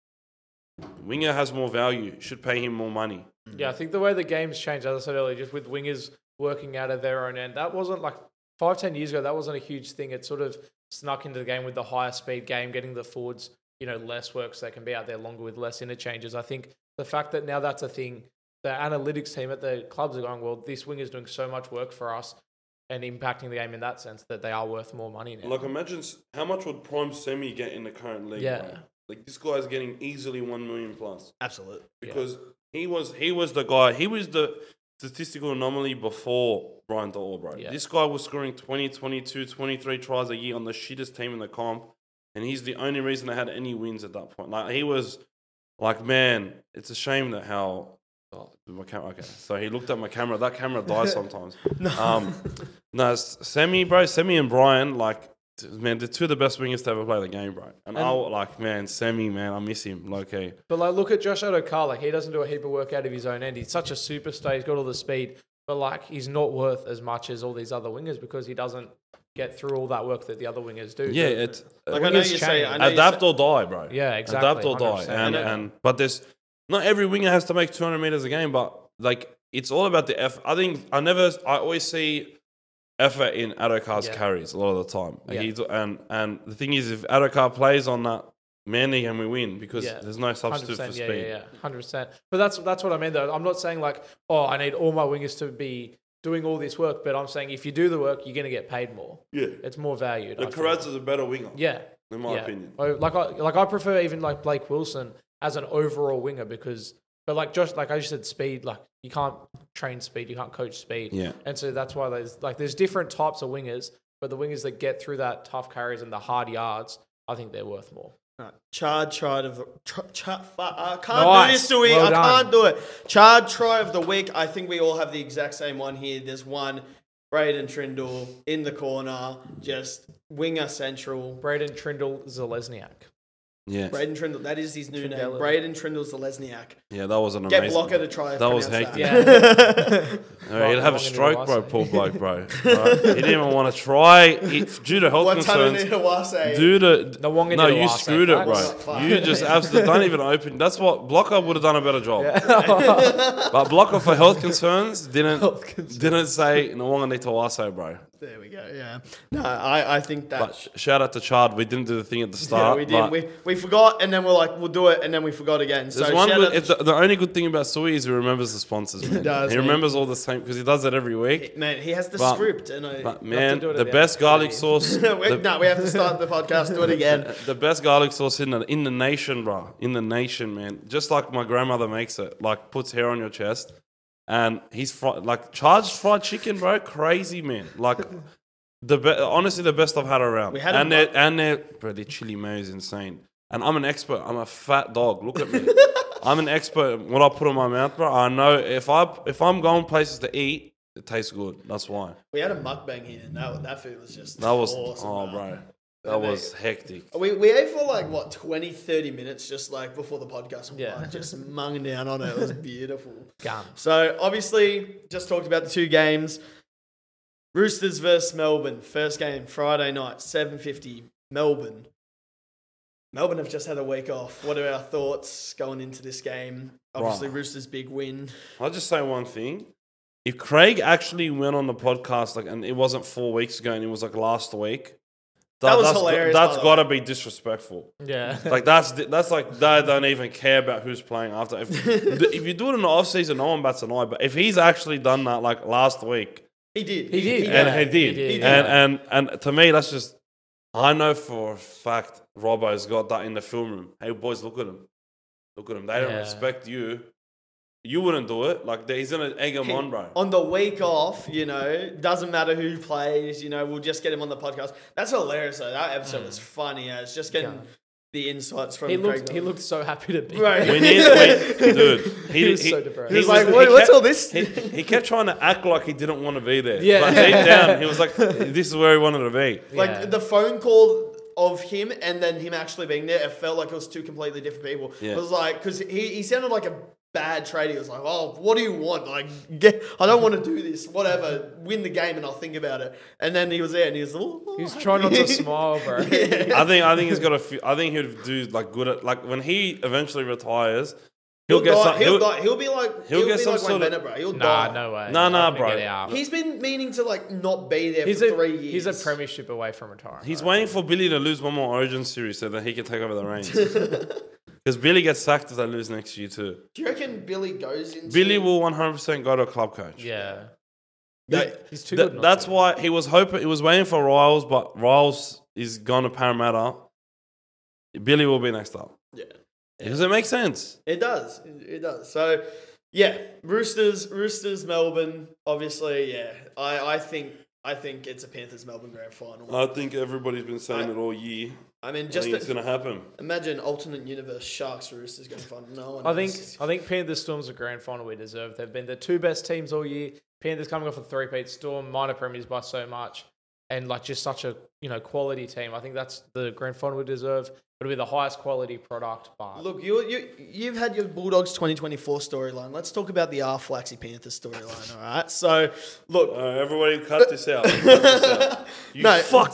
winger has more value, should pay him more money. Yeah, I think the way the game's changed, as I said earlier, just with wingers working out of their own end, that wasn't like five, ten years ago, that wasn't a huge thing. It sort of snuck into the game with the higher speed game, getting the forwards, you know, less work so they can be out there longer with less interchanges. I think the fact that now that's a thing, the analytics team at the clubs are going, well, this winger's doing so much work for us and impacting the game in that sense that they are worth more money now. Like imagine s- how much would Prime Semi get in the current league? Yeah. Bro? Like this guy's getting easily one million plus. Absolutely. Because he was he was the guy. He was the statistical anomaly before Brian Doyle, bro. Yeah. This guy was scoring twenty, twenty-two, twenty-three tries a year on the shittest team in the comp, and he's the only reason they had any wins at that point. Like he was, like man, it's a shame that how. Oh, my camera. Okay, so he looked at my camera. That camera dies sometimes. no, um, no, it's Semi, bro. Semi and Brian, like. Man, they're two of the best wingers to ever play the game, bro. And, And- I like, man, Semi, man, I miss him, low key. But like, look at Josh Adokar. Like, he doesn't do a heap of work out of his own end. He's such a superstar. He's got all the speed, but like, he's not worth as much as all these other wingers because he doesn't get through all that work that the other wingers do. Yeah, The- it's Like I know wingers you say, change. I know you adapt say, or die, bro. Yeah, exactly. Adapt or one die. hundred percent. And, And, uh, and but there's not every winger has to make two hundred meters a game, but like it's all about the effort. I think I never, I always see effort in Adokar's Yeah. carries a lot of the time. Like Yeah. he's, and and the thing is, if Adokar plays on that Manly and we win because Yeah. there's no substitute for yeah, speed. yeah, yeah, hundred percent. But that's that's what I mean though. I'm not saying like, oh, I need all my wingers to be doing all this work, but I'm saying if you do the work, you're gonna get paid more. Yeah, It's more valued. the I feel. Karadza is a better winger, Yeah, in my yeah. opinion. Oh, Like I like I prefer even like Blake Wilson as an overall winger because, but like Josh, like I just said, speed. Like you can't train speed, you can't coach speed. Yeah. And so that's why there's like there's different types of wingers, but the wingers that get through that tough carries and the hard yards, I think they're worth more. Right. Chard try of the tr- ch- I can't Nice. do this to Well I done. can't do it. Chard try of the week. I think we all have the exact same one here. There's one, Braden Trindle in the corner, just winger central. Braden Trindle Zalesniak. Yeah, Braden Trindle, that is his new name. Trindle. Braden Trindle Zalesniak. yeah, that was an Get amazing. Blocker to try. That was pronounce hectic. that. All right, he'd have a Wrong stroke, bro, into poor bloke, bro. Alright, he didn't even want to try. He, due to health What ton concerns, of Wase? due to No, Wonga no, did a you last screwed day, it, bro. facts. Fuck. You just absolutely don't even open. That's what Blocker would have done a better job. But Blocker for health concerns didn't didn't say no one need to Wase, bro. There we go. Yeah. No, I, I think that. But sh- shout out to Chard. We didn't do the thing at the yeah, start. we did. but We, we forgot, and then we're like, we'll do it, and then we forgot again. So There's one shout good, out it, the, the only good thing about Sui is he remembers the sponsors. Man. does, he man. remembers all the same because he does it every week. Man, he has the But- script, and I. But man, do it at the the best end. garlic sauce. we, the, no, we have to start the podcast. Do it again. the best garlic sauce in the in the nation, bro. In the nation, man. Just like my grandmother makes it, like puts hair on your chest, and he's fri- like charged fried chicken, bro. Crazy man. Like the be- honestly the best I've had around. We had and him- their and their bro, their chili mayo is insane. And I'm an expert. I'm a fat dog. Look at me. I'm an expert. at What I put in my mouth, bro. I know if I if I'm going places to eat, it tastes good. That's why. We had a mukbang here, and that, that food was just That was awesome. oh, bro. That And they- was hectic. We, we ate for like, what, twenty, thirty minutes just like before the podcast. I'm Yeah. like, just munging down on it. It was beautiful. Gun. So, obviously, just talked about the two games. Roosters versus Melbourne. First game, Friday night, seven fifty, Melbourne. Melbourne have just had a week off. What are our thoughts going into this game? Obviously, Right. Roosters' big win. I'll just say one thing. If Craig actually went on the podcast, like, and it wasn't four weeks ago, and it was like last week, That was that's, hilarious, That's by the got to be disrespectful. Yeah. Like that's that's like they don't even care about who's playing after. If, if you do it in the off season, no one bats an eye. But if he's actually done that like last week, He did. He did, and Yeah, he did, he did, and, yeah. and and to me, that's just I know for a fact Robbo's got that in the film room. Hey boys, look at him, look at him. They don't Yeah. respect you. You wouldn't do it. Like he's gonna egg him on, bro. On the week off, you know, doesn't matter who plays, you know, we'll just get him on the podcast. That's hilarious, though. That episode was funny. Yeah, it's just getting Yeah. the insights from He Craig. looked, he looked so happy to be Right. there. We need, we, dude. He, He was so depressed. He was was- like, "What- what's kept- all this?" He, he kept trying to act like he didn't want to be there. Yeah. But deep down, he was like, "This is where he wanted to be." Like Yeah. the phone call of him and then him actually being there, it felt like it was two completely different people. Yeah. It was like, because he, he sounded like a bad trader. He was like, oh, what do you want? Like, get, I don't want to do this. Whatever. Win the game and I'll think about it. And then he was there and he was, oh, oh, He's trying not to smile, bro. Yeah. I think I think he's got a few, I think he'd do like good at like when he eventually retires, he'll, He'll, get die, some. he'll, He'll, die. He'll be like, he'll he'll, get be some like Wayne sort of- Bennett, bro. He'll Nah, die. no way. Nah, I'm nah, gonna bro. get out. He's been meaning to like not be there He's for a three years. he's a premiership away from retiring. he's bro. waiting for Billy to lose one more Origin series so that he can take over the reins. Because Billy gets sacked if they lose next year too. Do you reckon Billy goes into Billy will one hundred percent go to a club coach. Yeah. That- He's too Th- good. not that's to. why he was hoping. He was waiting for Riles, but Riles is gone to Parramatta. Billy will be next up. Yeah. Does it make sense? It does. It, it does. So, yeah, Roosters, Roosters, Melbourne. Obviously, yeah. I, I think I think it's a Panthers Melbourne grand final. I think everybody's been saying I- it all year. I mean, I just think it's a- going to happen. imagine alternate universe Sharks Roosters grand final. No one. I think knows. I think Panthers Storm's a grand final we deserve. They've been the two best teams all year. Panthers coming off a three-peat. Storm minor premiers by so much, and like just such a you know quality team. I think that's the grand final we deserve. It'll be the highest quality product. But Look, you you you've had your Bulldogs twenty twenty-four storyline. Let's talk about the R Flaxy Panthers storyline. All right. So, look, Uh, everybody, cut this out. Cut this out. You No. fuck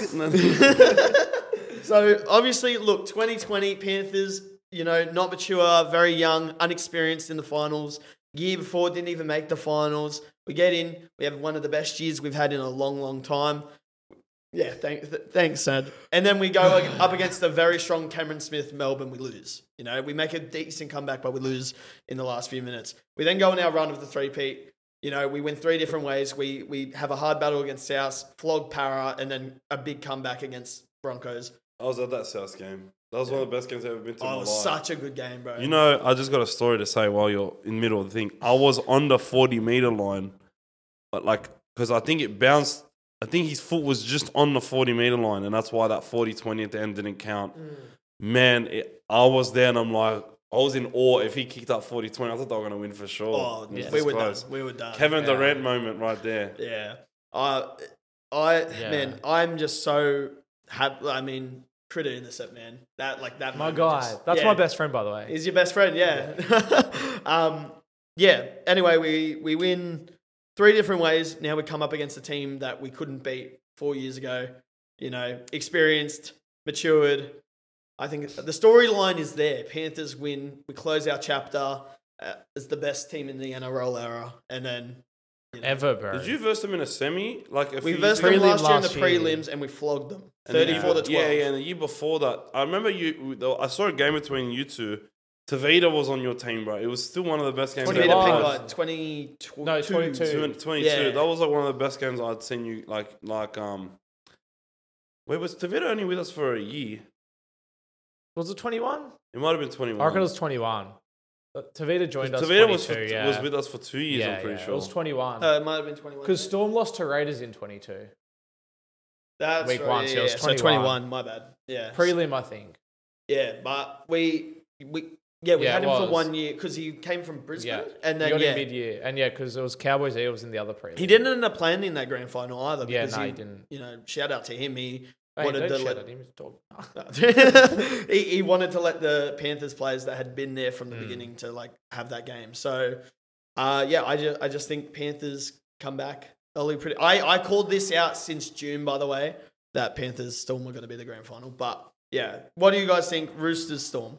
it. So obviously, look, twenty twenty Panthers, you know, not mature, very young, unexperienced in the finals. Year before, didn't even make the finals. We get in, we have one of the best years we've had in a long, long time. Yeah, thank, th- thanks, Sad. And then we go up against a very strong Cameron Smith Melbourne. We lose. You know, we make a decent comeback, but we lose in the last few minutes. We then go on our run of the three-peat. You know, we win three different ways. We we have a hard battle against South, flog Para, and then a big comeback against Broncos. I was at that South game. That was one of the best games I've ever been to in Oh, my it was life. such a good game, bro. You know, I just got a story to say while you're in the middle of the thing. I was on the forty meter line, but like, because I think it bounced. I think his foot was just on the forty meter line, and that's why that forty twenty at the end didn't count. Mm. Man, it, I was there, and I'm like, I was in awe. If he kicked up forty twenty, I thought they were going to win for sure. Oh, It was we this were done. close. We were done. Kevin Yeah. Durant moment right there. Yeah. Uh, I Yeah. man, I'm just so happy. I mean, Critter intercept, man. That like that. my moment guy, just- that's yeah. my best friend, by the way. He's your best friend, yeah. um, yeah. Anyway, we we win three different ways. Now we come up against a team that we couldn't beat four years ago. You know, experienced, matured. I think the storyline is there. Panthers win. We close our chapter uh, as the best team in the N R L era, and then you know, Ever, bro. Did you verse them in a semi? Like a we few versed years them ago? Prelim last year in the last year. prelims, and we flogged them And the thirty-four to year- twelve. Yeah, yeah, and the year before that, I remember you. I saw a game between you two. Tavita was on your team, bro. It was still one of the best games. Twenty I've to ever pick was. played. like twenty-two. No, twenty-two. Twenty- twenty-two. Yeah. That was like one of the best games I'd seen you like like um. Wait, was Tavita only with us for a year? Was it twenty-one? It might have been twenty-one. I reckon it was twenty-one. But Tavita joined us Tavita was for, twenty-two, yeah. was with us for two years. yeah, I'm pretty yeah. sure. It was twenty-one. Uh, it might have been twenty-one. Because Storm lost to Raiders in twenty-two. That's week right, one, yeah, so it was yeah. twenty-one. So twenty-one, my bad. Yeah. Prelim, I think. Yeah, but we we yeah we Yeah, had it him for was. one year because he came from Brisbane, Yeah. and He then got yeah, in mid-year. And yeah, because it was Cowboys Eagles in the other prelim. he didn't end up playing in that grand final either. Yeah, because no, he, he didn't. You know, shout out to him. He Hey, wanted don't to shout let at him. He's a dog. he, he wanted to let the Panthers players that had been there from the Mm. beginning to like have that game. So, uh, yeah, I just I just think Panthers come back early. Pretty. I I called this out since June, by the way, that Panthers Storm were going to be the grand final. But yeah, what do you guys think? Roosters Storm.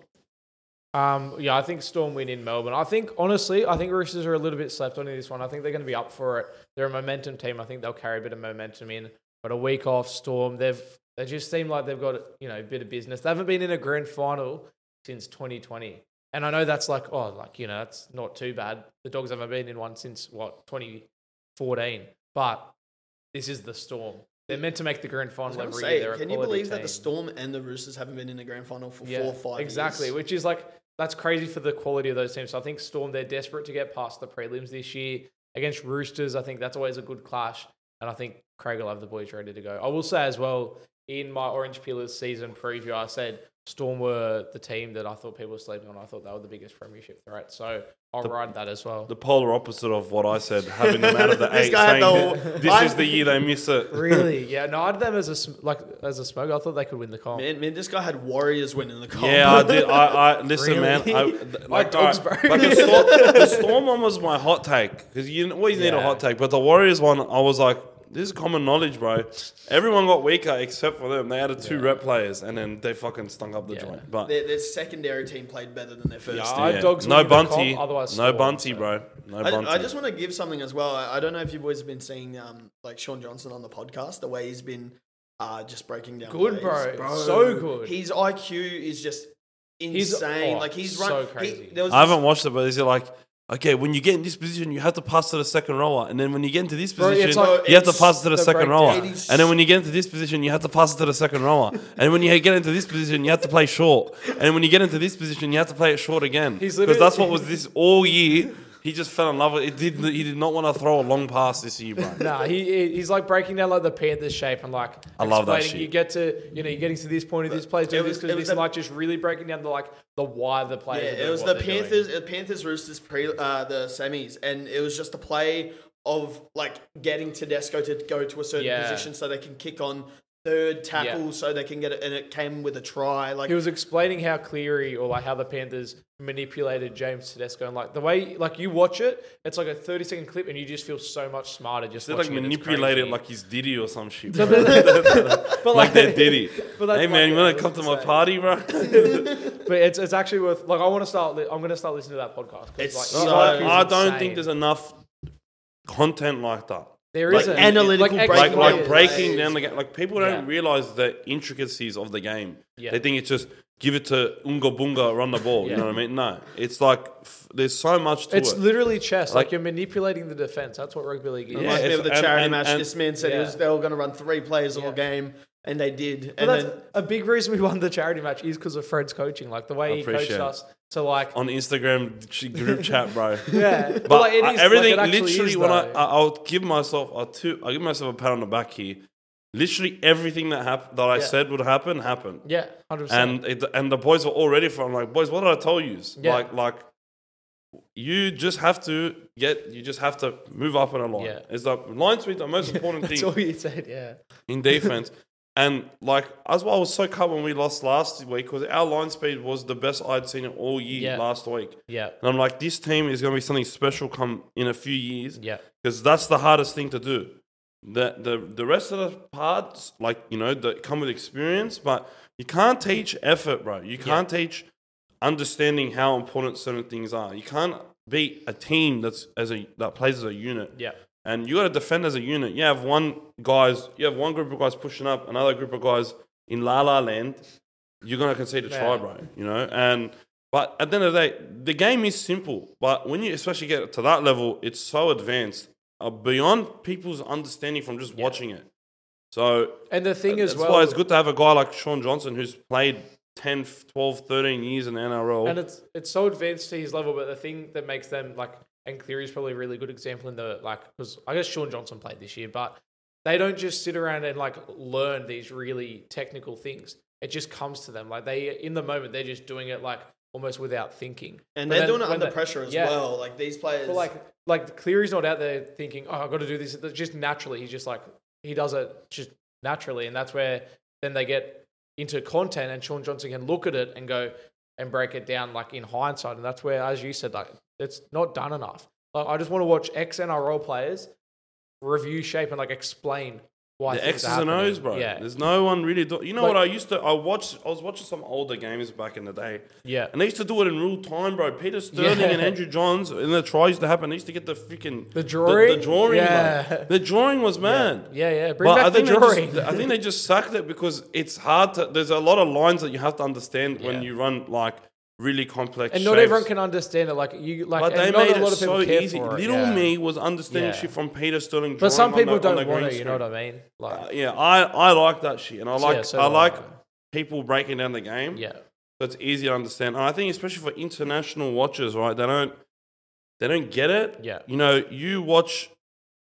Um, yeah, I think Storm win in Melbourne. I think, honestly, I think Roosters are a little bit slept on in this one. I think they're going to be up for it. They're a momentum team. I think they'll carry a bit of momentum in. But a week off, Storm, they've they just seem like they've got, you know, a bit of business. They haven't been in a grand final since twenty twenty. And I know that's like, oh, like, you know, that's not too bad. The Dogs haven't been in one since, what, twenty fourteen. But this is the Storm. They're meant to make the grand I was final gonna every say, year. They're a can you quality believe that the team. Storm and the Roosters haven't been in a grand final for Yeah, four or five exactly, years? which is like, that's crazy for the quality of those teams. So I think Storm, they're desperate to get past the prelims this year. Against Roosters, I think that's always a good clash. And I think Craig will have the boys ready to go. I will say as well, in my Orange Pillars season preview, I said Storm were the team that I thought people were sleeping on. I thought they were the biggest premiership threat. So I'll The- ride that as well. The polar opposite of what I said, having them out of the This eight, guy had saying the- that this I- is the year they miss it. Really? Yeah. No, I had them as a sm- like as a smoke. I thought they could win the comp. Man, man, this guy had Warriors winning the comp. Yeah, I did. I, I listen, man. I, Really? th- Like dogs, alright, bro. Like the storm, the storm one was my hot take because you always need a Yeah. hot take. But the Warriors one, I was like, this is common knowledge, bro. Everyone got weaker except for them. They added two Yeah. rep players and then they fucking stunk up the Yeah. joint. But Their, their secondary team played better than their first Yeah, team. I- yeah. dogs no winning the comp, bunty, otherwise no Storm, bunty, so. bro. No I, bunty. I just want to give something as well. I, I don't know if you boys have been seeing um, like Sean Johnson on the podcast, the way he's been uh, just breaking down. Good, plays. bro. So good. His I Q is just He's- insane. oh, like he's so run, crazy. He, there was I this- haven't watched it, but is it like, okay, when you get in this position, you have to pass to the second rower, and then when you get into this Bro, position, it's like- you have to it's pass to the the second breakdown. rower, It is- and then when you get into this position, you have to pass it to the second rower, and when you get into this position, you have to play short, and when you get into this position, you have to play it short again, He's because literally- that's what was this all year. He just fell in love with it. Did he did not want to throw a long pass this year, bro? Nah, he he- he's like breaking down like the Panthers shape and like I love that explaining, shit. You get to you know you're getting to this point of this plays do It this was- because it was this the- and like just really breaking down the like the why of the Yeah, players. are it doing was what the they're doing. Panthers, uh, Panthers Roosters pre uh, the semis, and it was just a play of like getting Tedesco to go to a certain Yeah. position so they can kick on third tackle, Yeah. so they can get it, and it came with a try. Like He was explaining how Cleary or like how the Panthers manipulated James Tedesco and like the way like you watch it, it's like a thirty second clip and you just feel so much smarter just They like watching it. It's manipulate it crazy. like he's Diddy or some shit. But Bro. like, like they're Diddy. But that's Hey man, like- you yeah, want to that's come to my insane. party, bro? But it's it's actually worth like I want to start. li- I'm going to start listening to that podcast. 'cause, It's like, so- his I, I Q is I don't insane. think there's enough content like that. There like isn't. analytical like, break- Like, like Players. breaking down the game. Like people don't Yeah. realize the intricacies of the game. Yeah. They think it's just give it to Unga Bunga, run the ball. You Yeah. know what I mean? No, it's like f- there's so much to It's it. literally chess. Like, Like- you're manipulating the defense. That's what rugby league is. Yeah, reminds me it's- of the and- charity and- match. and- this man said he Yeah. was, they were going to run three plays all Yeah. game, and they did. But And that's then a big reason we won the charity match is because of Fred's coaching. Like the way he coached appreciate it. us to like, On Instagram ch- group chat, bro. yeah. But, But like, it I- is, everything, like, it actually literally, is, when I, though. I, I'll give myself, I'll, two, I'll give myself a pat on the back here. Literally everything that hap- that I Yeah. said would happen happened. yeah, hundred percent. And it, and the boys were all ready for it. I'm like, boys, what did I tell you? Yeah. Like, like, you just have to get, you just have to move up in a line. Yeah. It's the line speed, the most important That's thing all you said. Yeah, in defense. And like, as well, I was so cut when we lost last week because our line speed was the best I'd seen it all year Yeah. last week. yeah, And I'm like, this team is going to be something special come in a few years yeah. because that's the hardest thing to do. The, the the rest of the parts, like, you know, that come with experience, but you can't teach effort, bro. You can't teach understanding how important certain things are. You can't beat a team that's as a that plays as a unit. Yeah. And you got to defend as a unit. You have one guys, you have one group of guys pushing up, another group of guys in La La Land. You're gonna concede a try, Yeah. bro. You know, and but at the end of the day, the game is simple. But when you especially get to that level, it's so advanced, uh, beyond people's understanding from just watching it. So And the thing as that's well, why it's good to have a guy like Sean Johnson who's played ten, twelve, thirteen years in the N R L. and it's it's so advanced to his level. But the thing that makes them like, and Cleary's probably a really good example in the like, because I guess Sean Johnson played this year, but they don't just sit around and like learn these really technical things. It just comes to them. Like they, in the moment, they're just doing it like almost without thinking. and But they're then doing it when under they- pressure as yeah. well. Like these players, But like, like Cleary's not out there thinking, "Oh, I've got to do this." It's just naturally, he's just like he does it just naturally, and that's where then they get into content, and Sean Johnson can look at it and go and break it down like in hindsight, and that's where, as you said, like it's not done enough. Like I just want to watch ex N R L players review shape and like explain why The things X's are and happening. O's, bro. Yeah, There's no one really. Do- you know Like- what I used to? I watched. I was watching some older games back in the day, yeah, and they used to do it in real time, bro. Peter Sterling Yeah. and Andrew Johns, and the try used to happen. They used to get the freaking The drawing? The, the drawing, Yeah. bro. The drawing was mad. yeah, yeah. Bring But I back the think, they drawing. just, I think they just sacked it because it's hard to. There's a lot of lines that you have to understand when Yeah. you run like really complex. and not shapes. everyone can understand it. Like you, like, But and they not made a lot it of people so care easy. for it. Little yeah. me was understanding Yeah. shit from Peter Sterling. But some drawing on people the- on don't the want green to. You know screen. what I mean? Like, Uh, yeah, I, I like that shit, and I like yeah, so I do like people breaking down the game. yeah. So it's easy to understand. And I think especially for international watchers, right? They don't they don't get it. Yeah. You know, you watch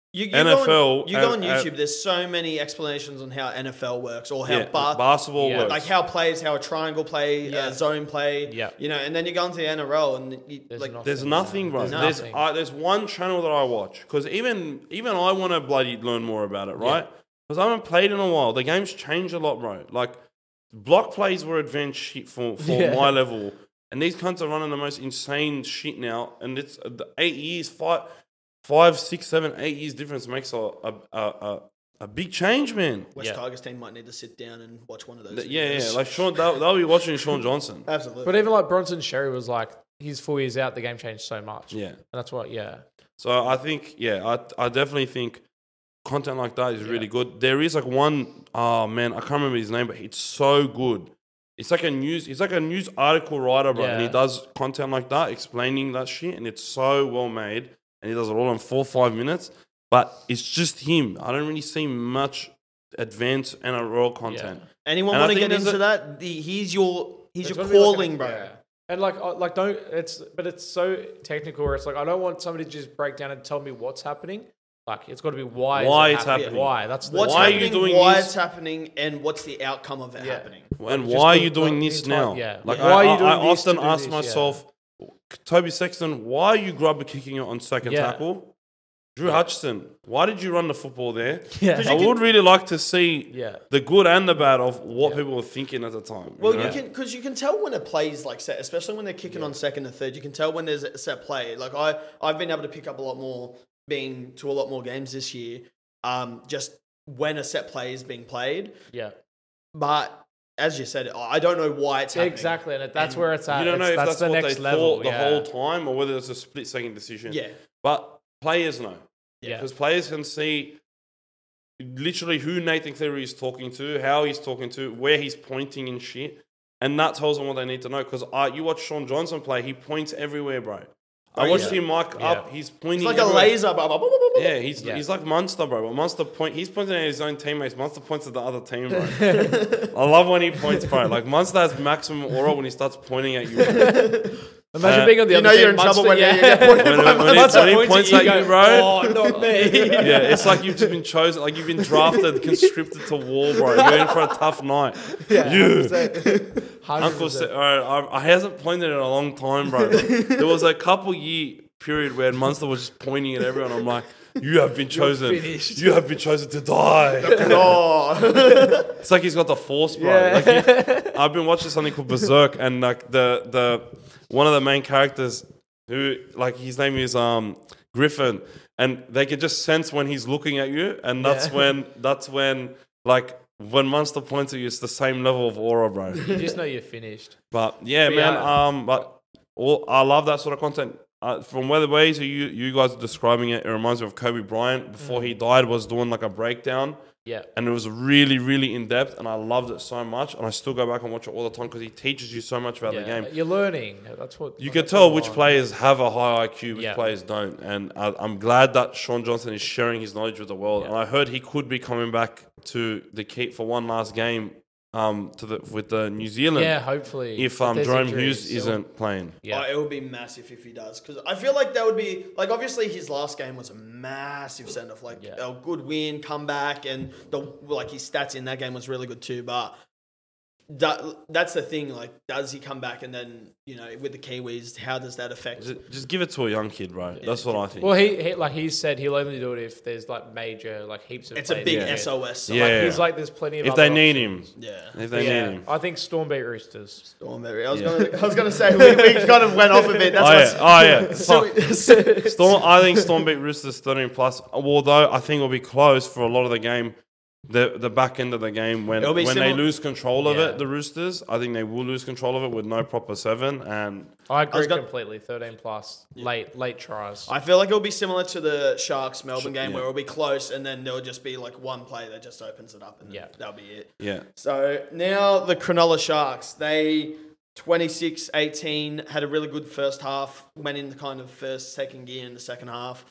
You, you N F L Go on, you go on and- and- YouTube. There's so many explanations on how N F L works or how Yeah, ba- basketball Yeah. works. like how plays, how a triangle play, Yeah. uh, zone play. Yeah. You know, and then you go into the N R L and you, There's like nothing. There's nothing, bro. There's There's nothing. I, there's one channel that I watch because even even I want to bloody learn more about it, right? Because I haven't played in a while. The game's changed a lot, bro. Like block plays were advanced shit for for Yeah. my level, and these cunts are running the most insane shit now. And it's uh, the eight years, five, five, six, seven, eight years difference makes a a a, a, a big change, man. West Yeah. Tigers team might need to sit down and watch one of those. Th- Yeah, videos. yeah. Like Sean, they'll, they'll be watching Sean Johnson. Absolutely. But even like Bronson Sherry was like, he's four years out, the game changed so much. Yeah. And that's what, yeah. So I think, yeah, I I definitely think content like that is really good. There is like one, oh man, I can't remember his name, but it's so good. It's like a news, he's like a news article writer, bro, and he Yeah. does content like that, explaining that shit, and it's so well made, and he does it all in four or five minutes. But it's just him. I don't really see much advanced N R L content. Anyone And I want to think get there's into a- that? The, he's your he's It's your gotta be like calling, an- bro. yeah. And like, uh, like don't, it's, but it's so technical where it's like, I don't want somebody to just break down and tell me what's happening. Like, it's got to be why. is Why it it's happening. Why? That's the What's Why are you happening? doing why this? it's happening? And what's the outcome of it Yeah. happening? And Just why are the- you doing the this entire- now? yeah. Like Yeah. I, Why are you I, doing I this often to do ask this? Yeah. myself, Toby Sexton, why are you grubber kicking it on second Yeah. tackle? Drew Hutchison, why did you run the football there? Yeah. I would really like to see Yeah. the good and the bad of what people were thinking at the time. Well, know? you can because you can tell when a play's like set, especially when they're kicking on second and third. You can tell when there's a set play. Like I, I've been able to pick up a lot more, being to a lot more games this year. Um, just when a set play is being played. Yeah. But as you said, I don't know why it's happening. Exactly. And it- that's where it's at. You don't know It's- if that's, that's, the what next they level. thought the yeah. whole time or whether it's a split second decision. Yeah, But players know. Yeah. Because players can see literally who Nathan Cleary is talking to, how he's talking to, where he's pointing and shit. And that tells them what they need to know. Because uh, you watch Sean Johnson play, he points everywhere, bro. I Oh, watched yeah. him mic Yeah. up, he's pointing it's like a everywhere. laser. Blah, blah, blah, blah, blah, blah. Yeah, he's Yeah. he's like Munster, bro. But Munster point, he's pointing at his own teammates. Munster points at the other team, bro. I love when he points, bro. Like Munster has maximum aura when he starts pointing at you. Bro. Imagine Uh, being on the you other know team, you're in trouble Munster- when yeah. you get pointed When, by when, when he, Munster when he points points at at you, you, you bro. go, "Oh, not me." Yeah, it's like you've just been chosen, like you've been drafted, conscripted to war, bro. You're in for a tough night. Yeah, You. one hundred percent. Uncle, Sa- all right, I, I hasn't pointed in a long time, bro. There was a couple year period where Munster was just pointing at everyone. I'm like, you have been chosen. finished. You have been chosen to die. Oh, It's like he's got the force, bro. Yeah. Like he- I've been watching something called Berserk, and like the the one of the main characters, who like his name is um Griffin, and they can just sense when he's looking at you, and that's Yeah. when that's when like when Munster points at you, it's the same level of aura, bro. You just know you're finished. But yeah, But man. yeah. Um, but all, I love that sort of content. Uh, from where the ways you you guys are describing it, it reminds me of Kobe Bryant before he died was doing like a breakdown, Yeah. and it was really really in depth, and I loved it so much, and I still go back and watch it all the time because he teaches you so much about the Yeah. game. You're learning. That's what You that's can what tell you which want. players have a high I Q, which Yeah. players don't, and I, I'm glad that Sean Johnson is sharing his knowledge with the world. Yeah. And I heard he could be coming back to the Keep for one last game, um, to the with the New Zealand Yeah, hopefully. if um there's Jerome injuries, Hughes so- isn't playing. Yeah. Oh, it would be massive if he does, because I feel like that would be like obviously his last game was a massive send off, like Yeah. a good win, comeback, and the like his stats in that game was really good too. But that that's the thing, like does he come back and then you know with the Kiwis, how does that affect? Just, just give it to a young kid, bro. That's what I think. Well, he, he like he said he'll only do it if there's like major like heaps of. It's a players big in it. S O S. So Yeah. like, He's like there's plenty of. if other they need him, options. yeah. if they Yeah, need him. I think Storm beat Roosters. Stormberry. I was gonna, I was gonna say we, we kind of went off a bit. That's Oh what's, yeah, oh yeah. so, Fuck. Storm, I think Storm beat Roosters thirteen plus. Although I think it'll be close for a lot of the game, the the back end of the game when It'll when be they similar- lose control of Yeah. it, the Roosters. I think they will lose control of it with no proper seven. And I agree was gonna- completely. Thirteen plus late late tries. I feel like it'll be similar to the Sharks Melbourne game yeah. where it'll be close and then there'll just be like one play that just opens it up and Yeah. that'll be it. yeah, So now the Cronulla Sharks, they twenty-six eighteen had a really good first half, went in the kind of first, second gear in the second half.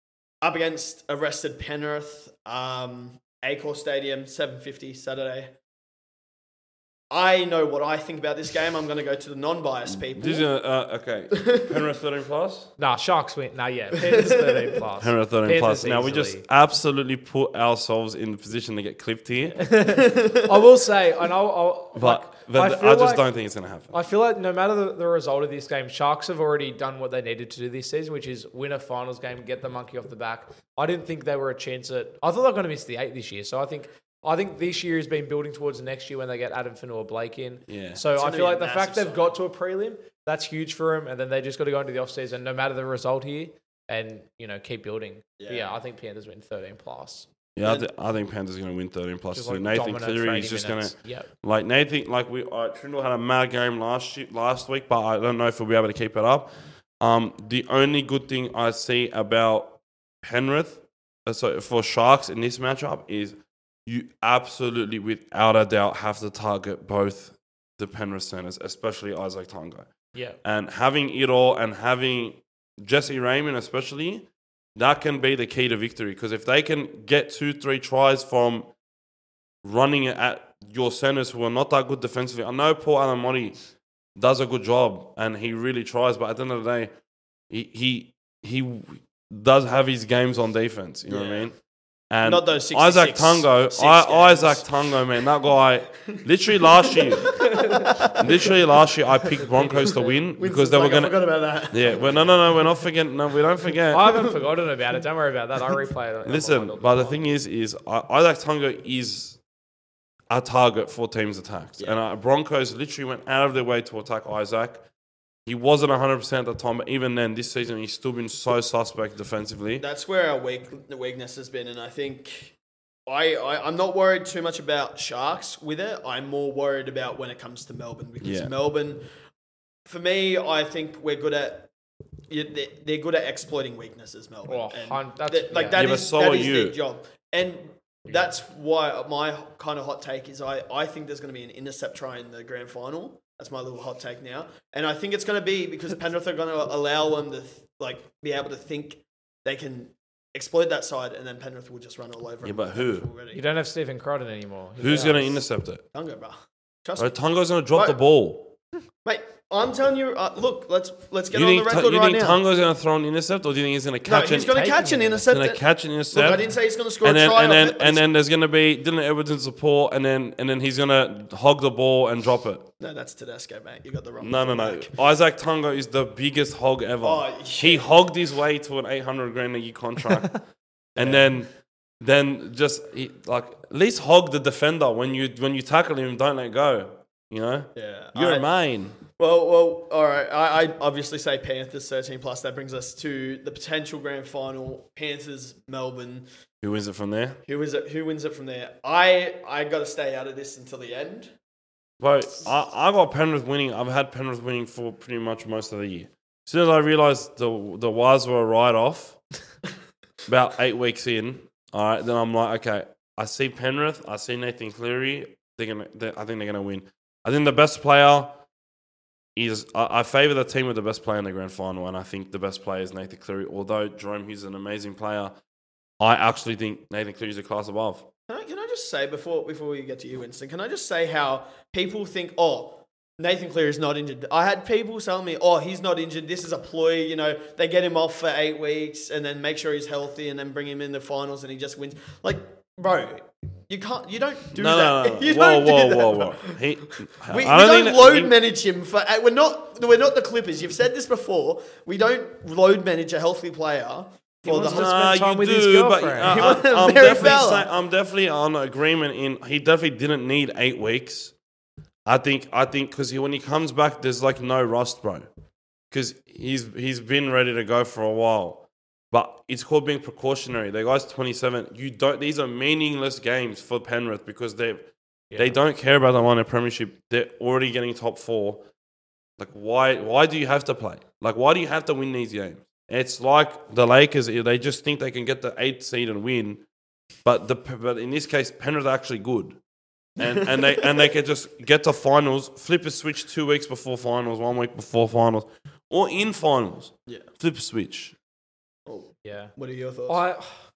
Up against arrested Penrith, um, Accor Stadium, seven fifty Saturday. I know what I think about this game. I'm going to go to the non-biased people. This is a, uh, okay. Penrith thirteen plus. Nah, Sharks win. Nah, yeah, Panthers thirteen plus. Penrith thirteen plus. Panthers Now we just easily. absolutely put ourselves in the position to get clipped here, I will say, I know. I'll, but like, but I, I, feel just like, don't think it's gonna happen. I feel like no matter the, the result of this game, Sharks have already done what they needed to do this season, which is win a finals game, get the monkey off the back. I didn't think they were a chance at. I thought they were going to miss the eight this year, so I think. I think this year has been building towards the next year when they get Adam Finn or Blake in. Yeah. So It's I gonna feel be a like the fact massive they've sign. got to a prelim, that's huge for them. And then they just got to go into the offseason, no matter the result here, and, you know, keep building. Yeah, Yeah. yeah I think Panthers win thirteen plus. Yeah, I, th- I think Panthers are gonna win thirteen plus. Just too. like Nathan dominant Cleary for is eighty just minutes. gonna Yep. like Nathan. Like we, uh, Trindle had a mad game last year, last week, but I don't know if we'll be able to keep it up. Um, the only good thing I see about Penrith, uh, so for Sharks in this matchup is. You absolutely, without a doubt, have to target both the Penrith centers, especially Isaac Tango. Yeah. And having it all and having Jesse Raymond especially, that can be the key to victory. Because if they can get two, three tries from running it at your centers who are not that good defensively. I know Paul Alamotti does a good job and he really tries, but at the end of the day, he he, he does have his games on defense. You know what I Yeah. mean? And Not those Isaac sixty-six Tungo, six I, games. Isaac Tungo, man, that guy. Literally last year, literally last year, I picked Broncos to win because they were Like, I gonna. forgot about that. Yeah, well, no, no, no, we're not forgetting. No, we don't forget. I haven't forgotten about it. Don't worry about that. I replay it. on my Listen, mind all but the time. thing is, is I- Isaac Tungo is a target for teams' attacks, Yeah. and uh, Broncos literally went out of their way to attack Isaac. He wasn't one hundred percent at the time, but even then, this season, he's still been so suspect defensively. That's where our weak, weakness has been, and I think I, I I'm not worried too much about Sharks with it. I'm more worried about when it comes to Melbourne because Yeah. Melbourne, for me, I think we're good at. yeah, they- They're good at exploiting weaknesses, Melbourne. Oh, And hun- that's- that- like yeah. that Yeah, but is so that are is you. their job, and that's why my kind of hot take is I, I think there's going to be an intercept try in the grand final. That's my little hot take now, and I think it's going to be because Penrith are going to allow them to th- like be able to think they can exploit that side, and then Penrith will just run all over. Yeah, them. but who? Already. You don't have Stephen Crotton anymore. Who Who's going to does? intercept it? Don't go, bro. Trust Right, me, Tungo's going to drop Right. the ball. mate. I'm telling you. Uh, look, let's let's get You on think, the Tu- record you right think now. Tungo's going to throw an intercept, or do you think he's going to no, catch he's an, going to taking catch an it. intercept. going to catch an intercept? Look, I didn't say he's going to score and a then try. and off then it, but and he's- then there's going to be Dylan Edwards support, and then and then he's going to hog the ball and drop it. no, that's Tedesco, mate. You got the wrong. No, no, no. fullback. Isaac Tungo is the biggest hog ever. Oh, he hogged his way to an eight hundred grand a year contract, and then then just he, like at least hog the defender when you when you tackle him. Don't let go. You know, Yeah, you're I- a main. Well, well, all right. I, I obviously say Panthers thirteen plus. That brings us to the potential grand final. Panthers, Melbourne. Who wins it from there? Who is it? Who wins it from there? I I got to stay out of this until the end. Bro, I, I got Penrith winning. I've had Penrith winning for pretty much most of the year. As soon as I realised the the wires were a write off, about eight weeks in, all right, then I'm like, okay, I see Penrith, I see Nathan Cleary. They're gonna, they I think they're gonna win. I think the best player is I, I favour the team with the best player in the grand final, and I think the best player is Nathan Cleary. Although Jerome Hughes is an amazing player, I actually think Nathan Cleary is a class above. Can I, can I just say before before we get to you, Winston? Can I just say how people think, oh, Nathan Cleary is not injured. I had people telling me, oh, he's not injured. This is a ploy. You know, they get him off for eight weeks and then make sure he's healthy and then bring him in the finals and he just wins. Like, bro, you can't. You don't do No, that. no, no, no. You Whoa, don't do whoa, that, whoa, bro. whoa. He, We, I we don't, think that- load he- manage him for. uh, We're not. We're not the Clippers. You've said this before. We don't load manage a healthy player for the. wants to whole- spend Nah, time you with do, his but girlfriend. uh, He I, wasn't a I'm, very definitely fella. say, I'm definitely on agreement in he definitely didn't need eight weeks. I think I think because he, when he comes back, there's like no rust, bro. Because he's he's been ready to go for a while, but it's called being precautionary. The guy's twenty-seven. You don't. These are meaningless games for Penrith because they they don't care about the one in Premiership. They're already getting top four. Like why why do you have to play? Like why do you have to win these games? It's like the Lakers. They just think they can get the eighth seed and win, but the but in this case, Penrith are actually good, and and they and they can just get to finals, flip a switch two weeks before finals, one week before finals, or in finals. Yeah. Flip a switch. Oh, Yeah. what are your thoughts? I,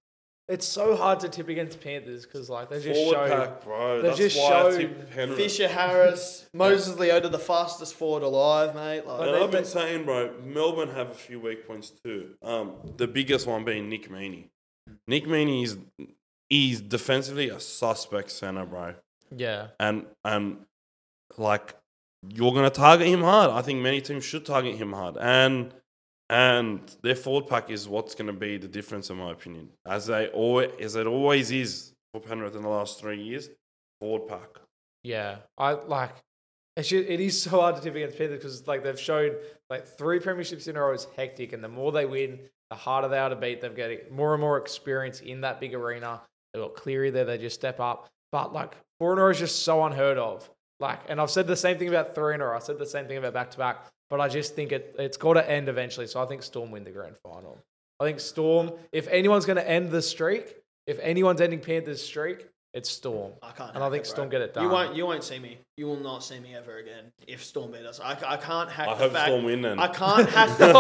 it's so hard to tip against Panthers because like they just Forward showed. pack, bro. they've That's just why I showed tip Penrith. Fisher Harris, Moses Leota, the fastest forward alive, mate. Like, And they- I've been they- saying, bro, Melbourne have a few weak points too. Um, the biggest one being Nick Meaney. Nick Meaney is he's defensively a suspect center, bro. Yeah, And and like you're gonna target him hard. I think many teams should target him hard. And and their forward pack is what's gonna be the difference, in my opinion. As they always as it always is for Penrith in the last three years, forward pack. yeah. I like. It's just, it is so hard to tip against Panthers because like they've shown like three premierships in a row is hectic, and the more they win, the harder they are to beat. They've got more and more experience in that big arena. They've got Cleary there. They just step up. But like four in a row is just so unheard of. Like, and I've said the same thing about three in a row. I said the same thing about back to back. But I just think it it's got to end eventually. So I think Storm win the grand final. I think Storm. If anyone's going to end the streak, if anyone's ending Panthers' streak, it's Storm. I can't. And I hack think it, Storm bro. get it done. You won't. You won't see me. You will not see me ever again if Storm beat us. I, I can't hack. I the hope fact, Storm win then. I can't hack the.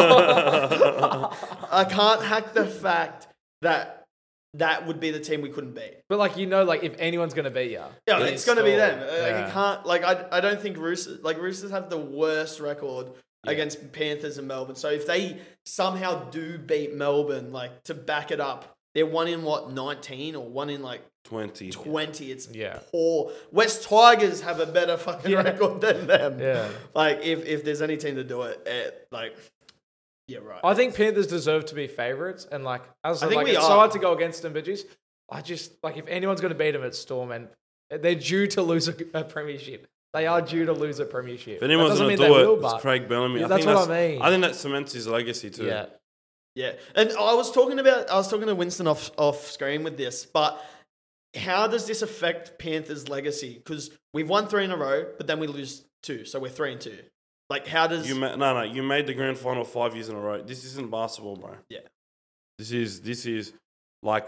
I can't hack the fact that that would be the team we couldn't beat. But like you know, like if anyone's going to beat you, Yeah, it it's is going to be Storm. them. Like, Yeah. you can't. Like I. I don't think Roosters. Like Roosters have the worst record Yeah. against Panthers and Melbourne. So if they somehow do beat Melbourne, like to back it up, they're one in what nineteen or one in like Twenty. twenty. It's Yeah. poor. West Tigers have a better fucking Yeah. record than them. Yeah. Like if, if there's any team to do it, it like yeah, right. I think Panthers deserve to be favourites, and like as I I think like, we it's so are. hard to go against them, but just I just like if anyone's going to beat them, it's Storm, and they're due to lose a, a premiership. They are due to lose a premiership. If anyone's That going doesn't to mean do they it, will, it's but- Craig Bellamy. Yeah, I that's think what I mean. I think that cements his legacy too. Yeah, Yeah, and I was talking about I was talking to Winston off off screen with this, but how does this affect Panthers' legacy? Because we've won three in a row, but then we lose two, so we're three and two. Like, how does You ma- no no you made the grand final five years in a row. This isn't basketball, bro. Yeah. This is this is like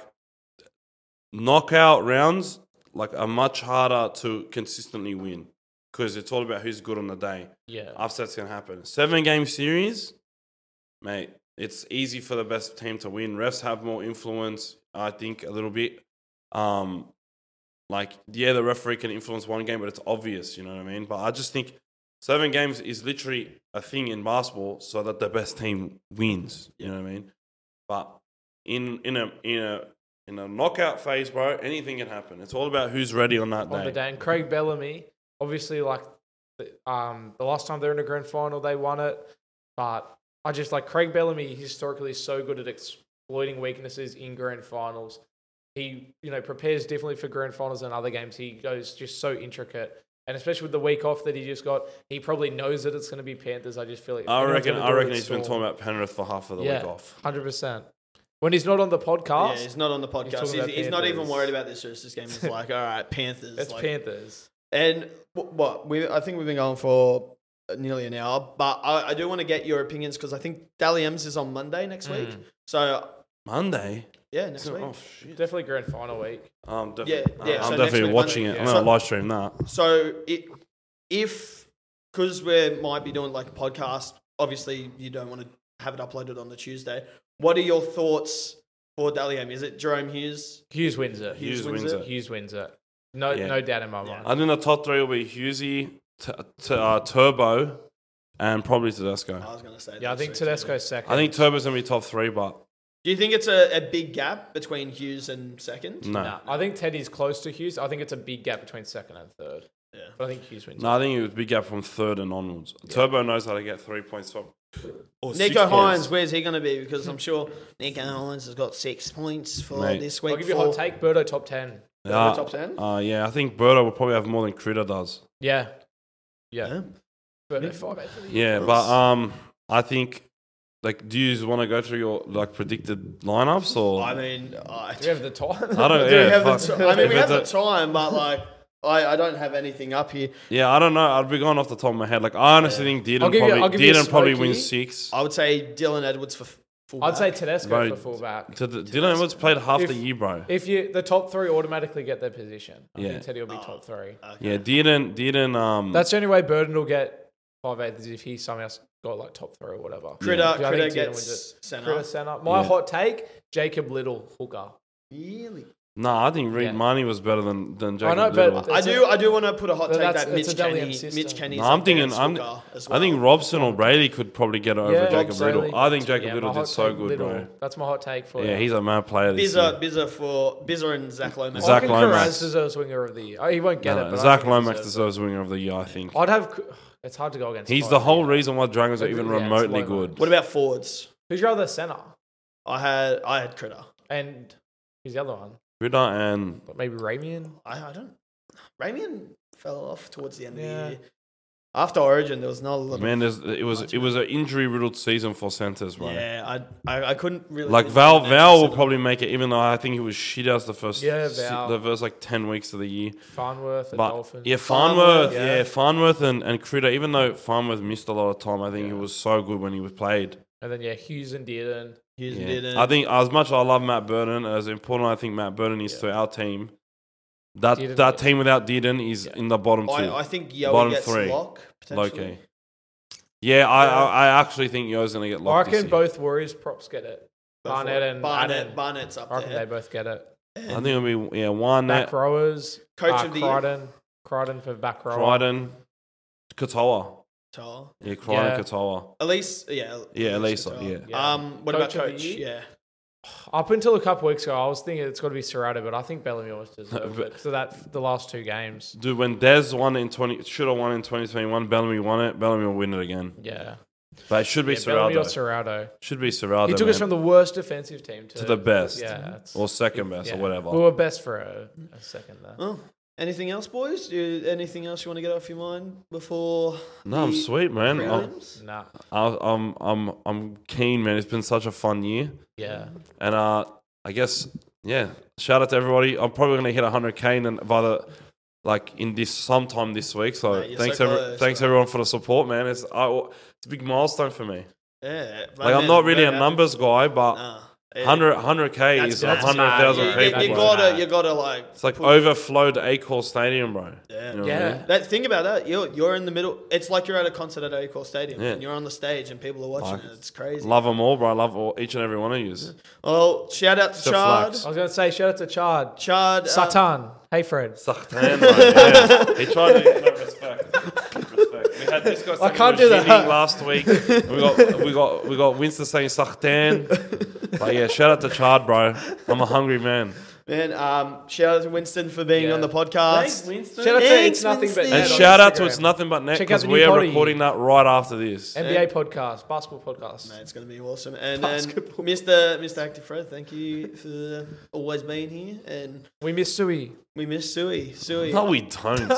knockout rounds. Like are much harder to consistently win because it's all about who's good on the day. yeah, Upsets can happen. Seven game series, mate. It's easy for the best team to win. Refs have more influence, I think, a little bit. Um, like yeah, the referee can influence one game, but it's obvious. You know what I mean? But I just think seven games is literally a thing in basketball, so that the best team wins. You know what I mean? But in in a in a in a knockout phase, bro, anything can happen. It's all about who's ready on that on day. the day. And Craig Bellamy, obviously, like the- um, the last time they were in a grand final, they won it. But I just like Craig Bellamy. Historically, is so good at exploiting weaknesses in grand finals. He, you know, prepares differently for grand finals than other games. He goes just so intricate, and especially with the week off that he just got, he probably knows that it's going to be Panthers. I just feel like if I anyone's reckon. gonna I do it, reckon it's he's been Storm. talking about Penrith for half of the Yeah, week off. hundred percent. When he's not on the podcast, yeah, he's not on the podcast. talking He's, about he's not even Panthers. worried about this Roosters game. He's like, all right, Panthers. it's like, Panthers. And wh- what we I think we've been going for nearly an hour, but I, I do want to get your opinions because I think Dally M's is on Monday next week. Mm. So Monday. yeah, next week. Oh shit. Definitely grand final week. Um, definitely, Yeah, yeah, I'm so next definitely week, watching Monday, it. I'm yeah. gonna So- live stream that. So it, if because we might be doing like a podcast, obviously you don't want to have it uploaded on the Tuesday. What are your thoughts for Dally M? Is it Jerome Hughes? Hughes wins it. Hughes Hughes wins wins it. it. Hughes wins it. No, Yeah. no doubt in my Yeah. mind. I think the top three will be Hughesy, t- t- uh, Turbo, and probably Tedesco. I was going to say. Yeah, I those think three too. Tedesco's second. I think Turbo's gonna be top three, but Do you think it's a, a big gap between Hughes and second? no, Nah, I think Teddy's close to Hughes. I think it's a big gap between second and third. Yeah. But I think Hughes wins. no. I think it would big gap from third and onwards. Turbo knows how to get three points from. Or six Nico points. Hines, where's he going to be? Because I'm sure Nico Hines has got six points for Mate. this I'll week. give you a for- hot take. Birdo top ten. Yeah, top ten? Uh, yeah, I think Birdo will probably have more than Critter does. Yeah. Yeah. Yeah. Birdo five eight for the Yeah, but um, I think like, do you want to go through your like predicted lineups or? I mean, I, Do we have the time? I don't. do we Yeah, have the fuck. ti- I mean, If we have it's the a- time, but like, I, I don't have anything up here. Yeah, I don't know. I'd be going off the top of my head. Like, I honestly think I'll Dearden give you- probably I'll give you a Dearden probably smoky. wins six. I would say Dylan Edwards for f- fullback. I'd say Tedesco Bro, for fullback. To the, Dylan Edwards played half If- the year, bro. If you the top three automatically get their position, I Yeah. think Teddy will be Oh. top three. Okay. Yeah, Dearden, Dearden. Um, That's the only way Burden will get five eight is if he somehow got like top three or whatever. Critter, Yeah, I Critter think Dearden wins gets it. centre. Critter center. My Yeah. hot take: Jacob Little hooker. Really? No, I think Reed Yeah. Marnie was better than than I Jacob know, but Little. I It's do. I do want to put a hot But take that's- that it's Mitch a Dally Kenny. system. Mitch Kenny's. No, I'm up there thinking. as I'm. hooker as I think well. Robson or Brady could probably get over Yeah, Jacob Bob Little. Bailey. I think Jacob Yeah, Little my did hot so take, good, Little. bro. That's my hot take for Yeah, you. he's a mad player this Bizza, year. Bizza for Bizza and Zach Lomax. Zach I think Lomax. Carraz deserves winger of the year. Oh, he won't get No, it. But I Zach think he Lomax deserves deserves winger of the year. I think it. I'd have. It's hard to go against. he's Todd, the whole yeah. reason why Dragons are even Yeah, it's remotely Lomax. good. What about forwards? Who's your other center? I had I had Critter. And who's the other one? Ritter and Maybe Ramian. I, I don't. Ramian fell off towards the end of Yeah. the year. After Origin, there was not a lot. man, of, there's, it was it was an injury riddled season for centers, bro. yeah, I, I I couldn't really Like really Val, get Val will that. probably make it, even though I think he was shit as the first, Yeah, si- Val. the first like ten weeks of the year. Farnworth at But Dolphins. yeah, Farnworth, Farnworth, yeah, yeah. Farnworth and, and Critter. Even though Farnworth missed a lot of time, I think he Yeah. was so good when he was played. And then yeah, Hughes and Dearden. Hughes Yeah. didn't. I think as much as I love Matt Burton, as important I think Matt Burton is Yeah. to our team, that Dearden- that team without Dearden is Yeah. in the bottom two. I, I think Yowie Bottom gets three. lock potentially. Low-key. Yeah, I, Yeah. I I actually think Yo's gonna get I locked. this reckon year. both Warriors props get it. Go for Barnett it. and Barnett. Adam. Barnett's up I reckon they there. both get it. I think it'll be yeah one net Back rowers. Coach uh, of the year. Crichton. Crichton for back rower. Crichton, Katoa. Tall. Yeah, Crichton, Yeah. Katoa. Elise, yeah. Yeah, Elise Elisa, Tall. yeah. Yeah. Um, what Coach about of the coach? year? Yeah. Up until a couple weeks ago, I was thinking it's got to be Serrato, but I think Bellamy always deserves it. So that the last two games, Dude, when Dez won in twenty, should have won in twenty twenty one. Bellamy won it. Bellamy will win it again. yeah, But it should be yeah Bellamy or Serraldo. Serrato. Should be Serraldo. He took us from the worst defensive team to, to the best, Yeah, it's, or second best, yeah. or whatever. We were best for a, a second there. Oh, anything else, boys? You, anything else you want to get off your mind before? No, I'm the sweet, man. I'm, prelims? Nah, I'm, I'm, I'm keen, man. It's been such a fun year, yeah, and uh, I guess yeah. Shout out to everybody. I'm probably gonna hit one hundred K and by the like in this sometime this week. So Mate, you're thanks, so every, close, thanks bro. everyone for the support, man. It's I, it's a big milestone for me. Yeah. Like I'm not really a numbers guy, but Nah. one hundred K That's- is that's one hundred thousand mad. You, people. you, you bro. gotta, you gotta like. It's like put- overflowed Acor Stadium, bro. Yeah. You know what I Yeah. mean? That think about that. You're you're in the middle. It's like you're at a concert at Acor Stadium, Yeah. and you're on the stage, and people are watching Like, it. It's crazy. Love them all, bro. I love all, each and every one of you. Well, shout out to Except Chard. Flax. I was gonna say shout out to Chard, Chard. uh, Satan. Hey Fred. Sahtan, bro. Yeah. He tried to no respect. Respect. We had this guy saying can't he was do that. shitting last week. We got we got we got Winston saying Sahtan. But yeah, shout out to Chard, bro. I'm a hungry man. Man, um, shout out to Winston for being Yeah. on the podcast. Winston. Shout out to Thanks, It's Nothing But Winston. Net And on shout out to Instagram. It's Nothing But Net Check out because the we new are potty. recording that right after this. N B A podcast, basketball podcast. Man, it's gonna be awesome. And then Basketball. Mister Mister Active Fred, thank you for always being here. And We miss Sui. we miss Suey. Suey. No, we don't.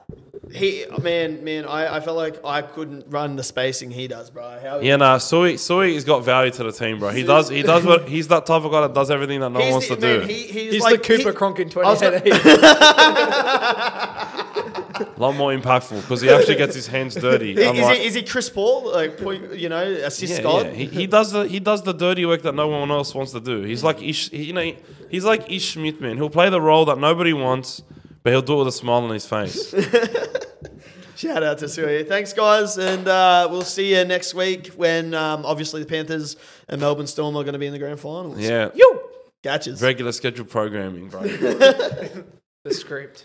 He man, man, I, I felt like I couldn't run the spacing he does, bro. How Yeah, nah, Sui Sui has got value to the team, bro. He does he does what he's that type of guy that does everything that no one He's wants the- to man, do. He, he's, He's like the Cooper he- Cronk in I was twenty eighteen. A lot more impactful because he actually gets his hands dirty. Is, Unlike- he, is he Chris Paul? Like, point, you know, assist yeah, God? yeah. He, he does the he does the dirty work that no one else wants to do. He's like Ish, he, you know, he's like Ish Smith, man. He'll play the role that nobody wants, but he'll do it with a smile on his face. Shout out to Suey. Thanks, guys. And uh, we'll see you next week when um, obviously the Panthers and Melbourne Storm are going to be in the grand finals. Yeah, Catches. regular scheduled programming, bro. The script.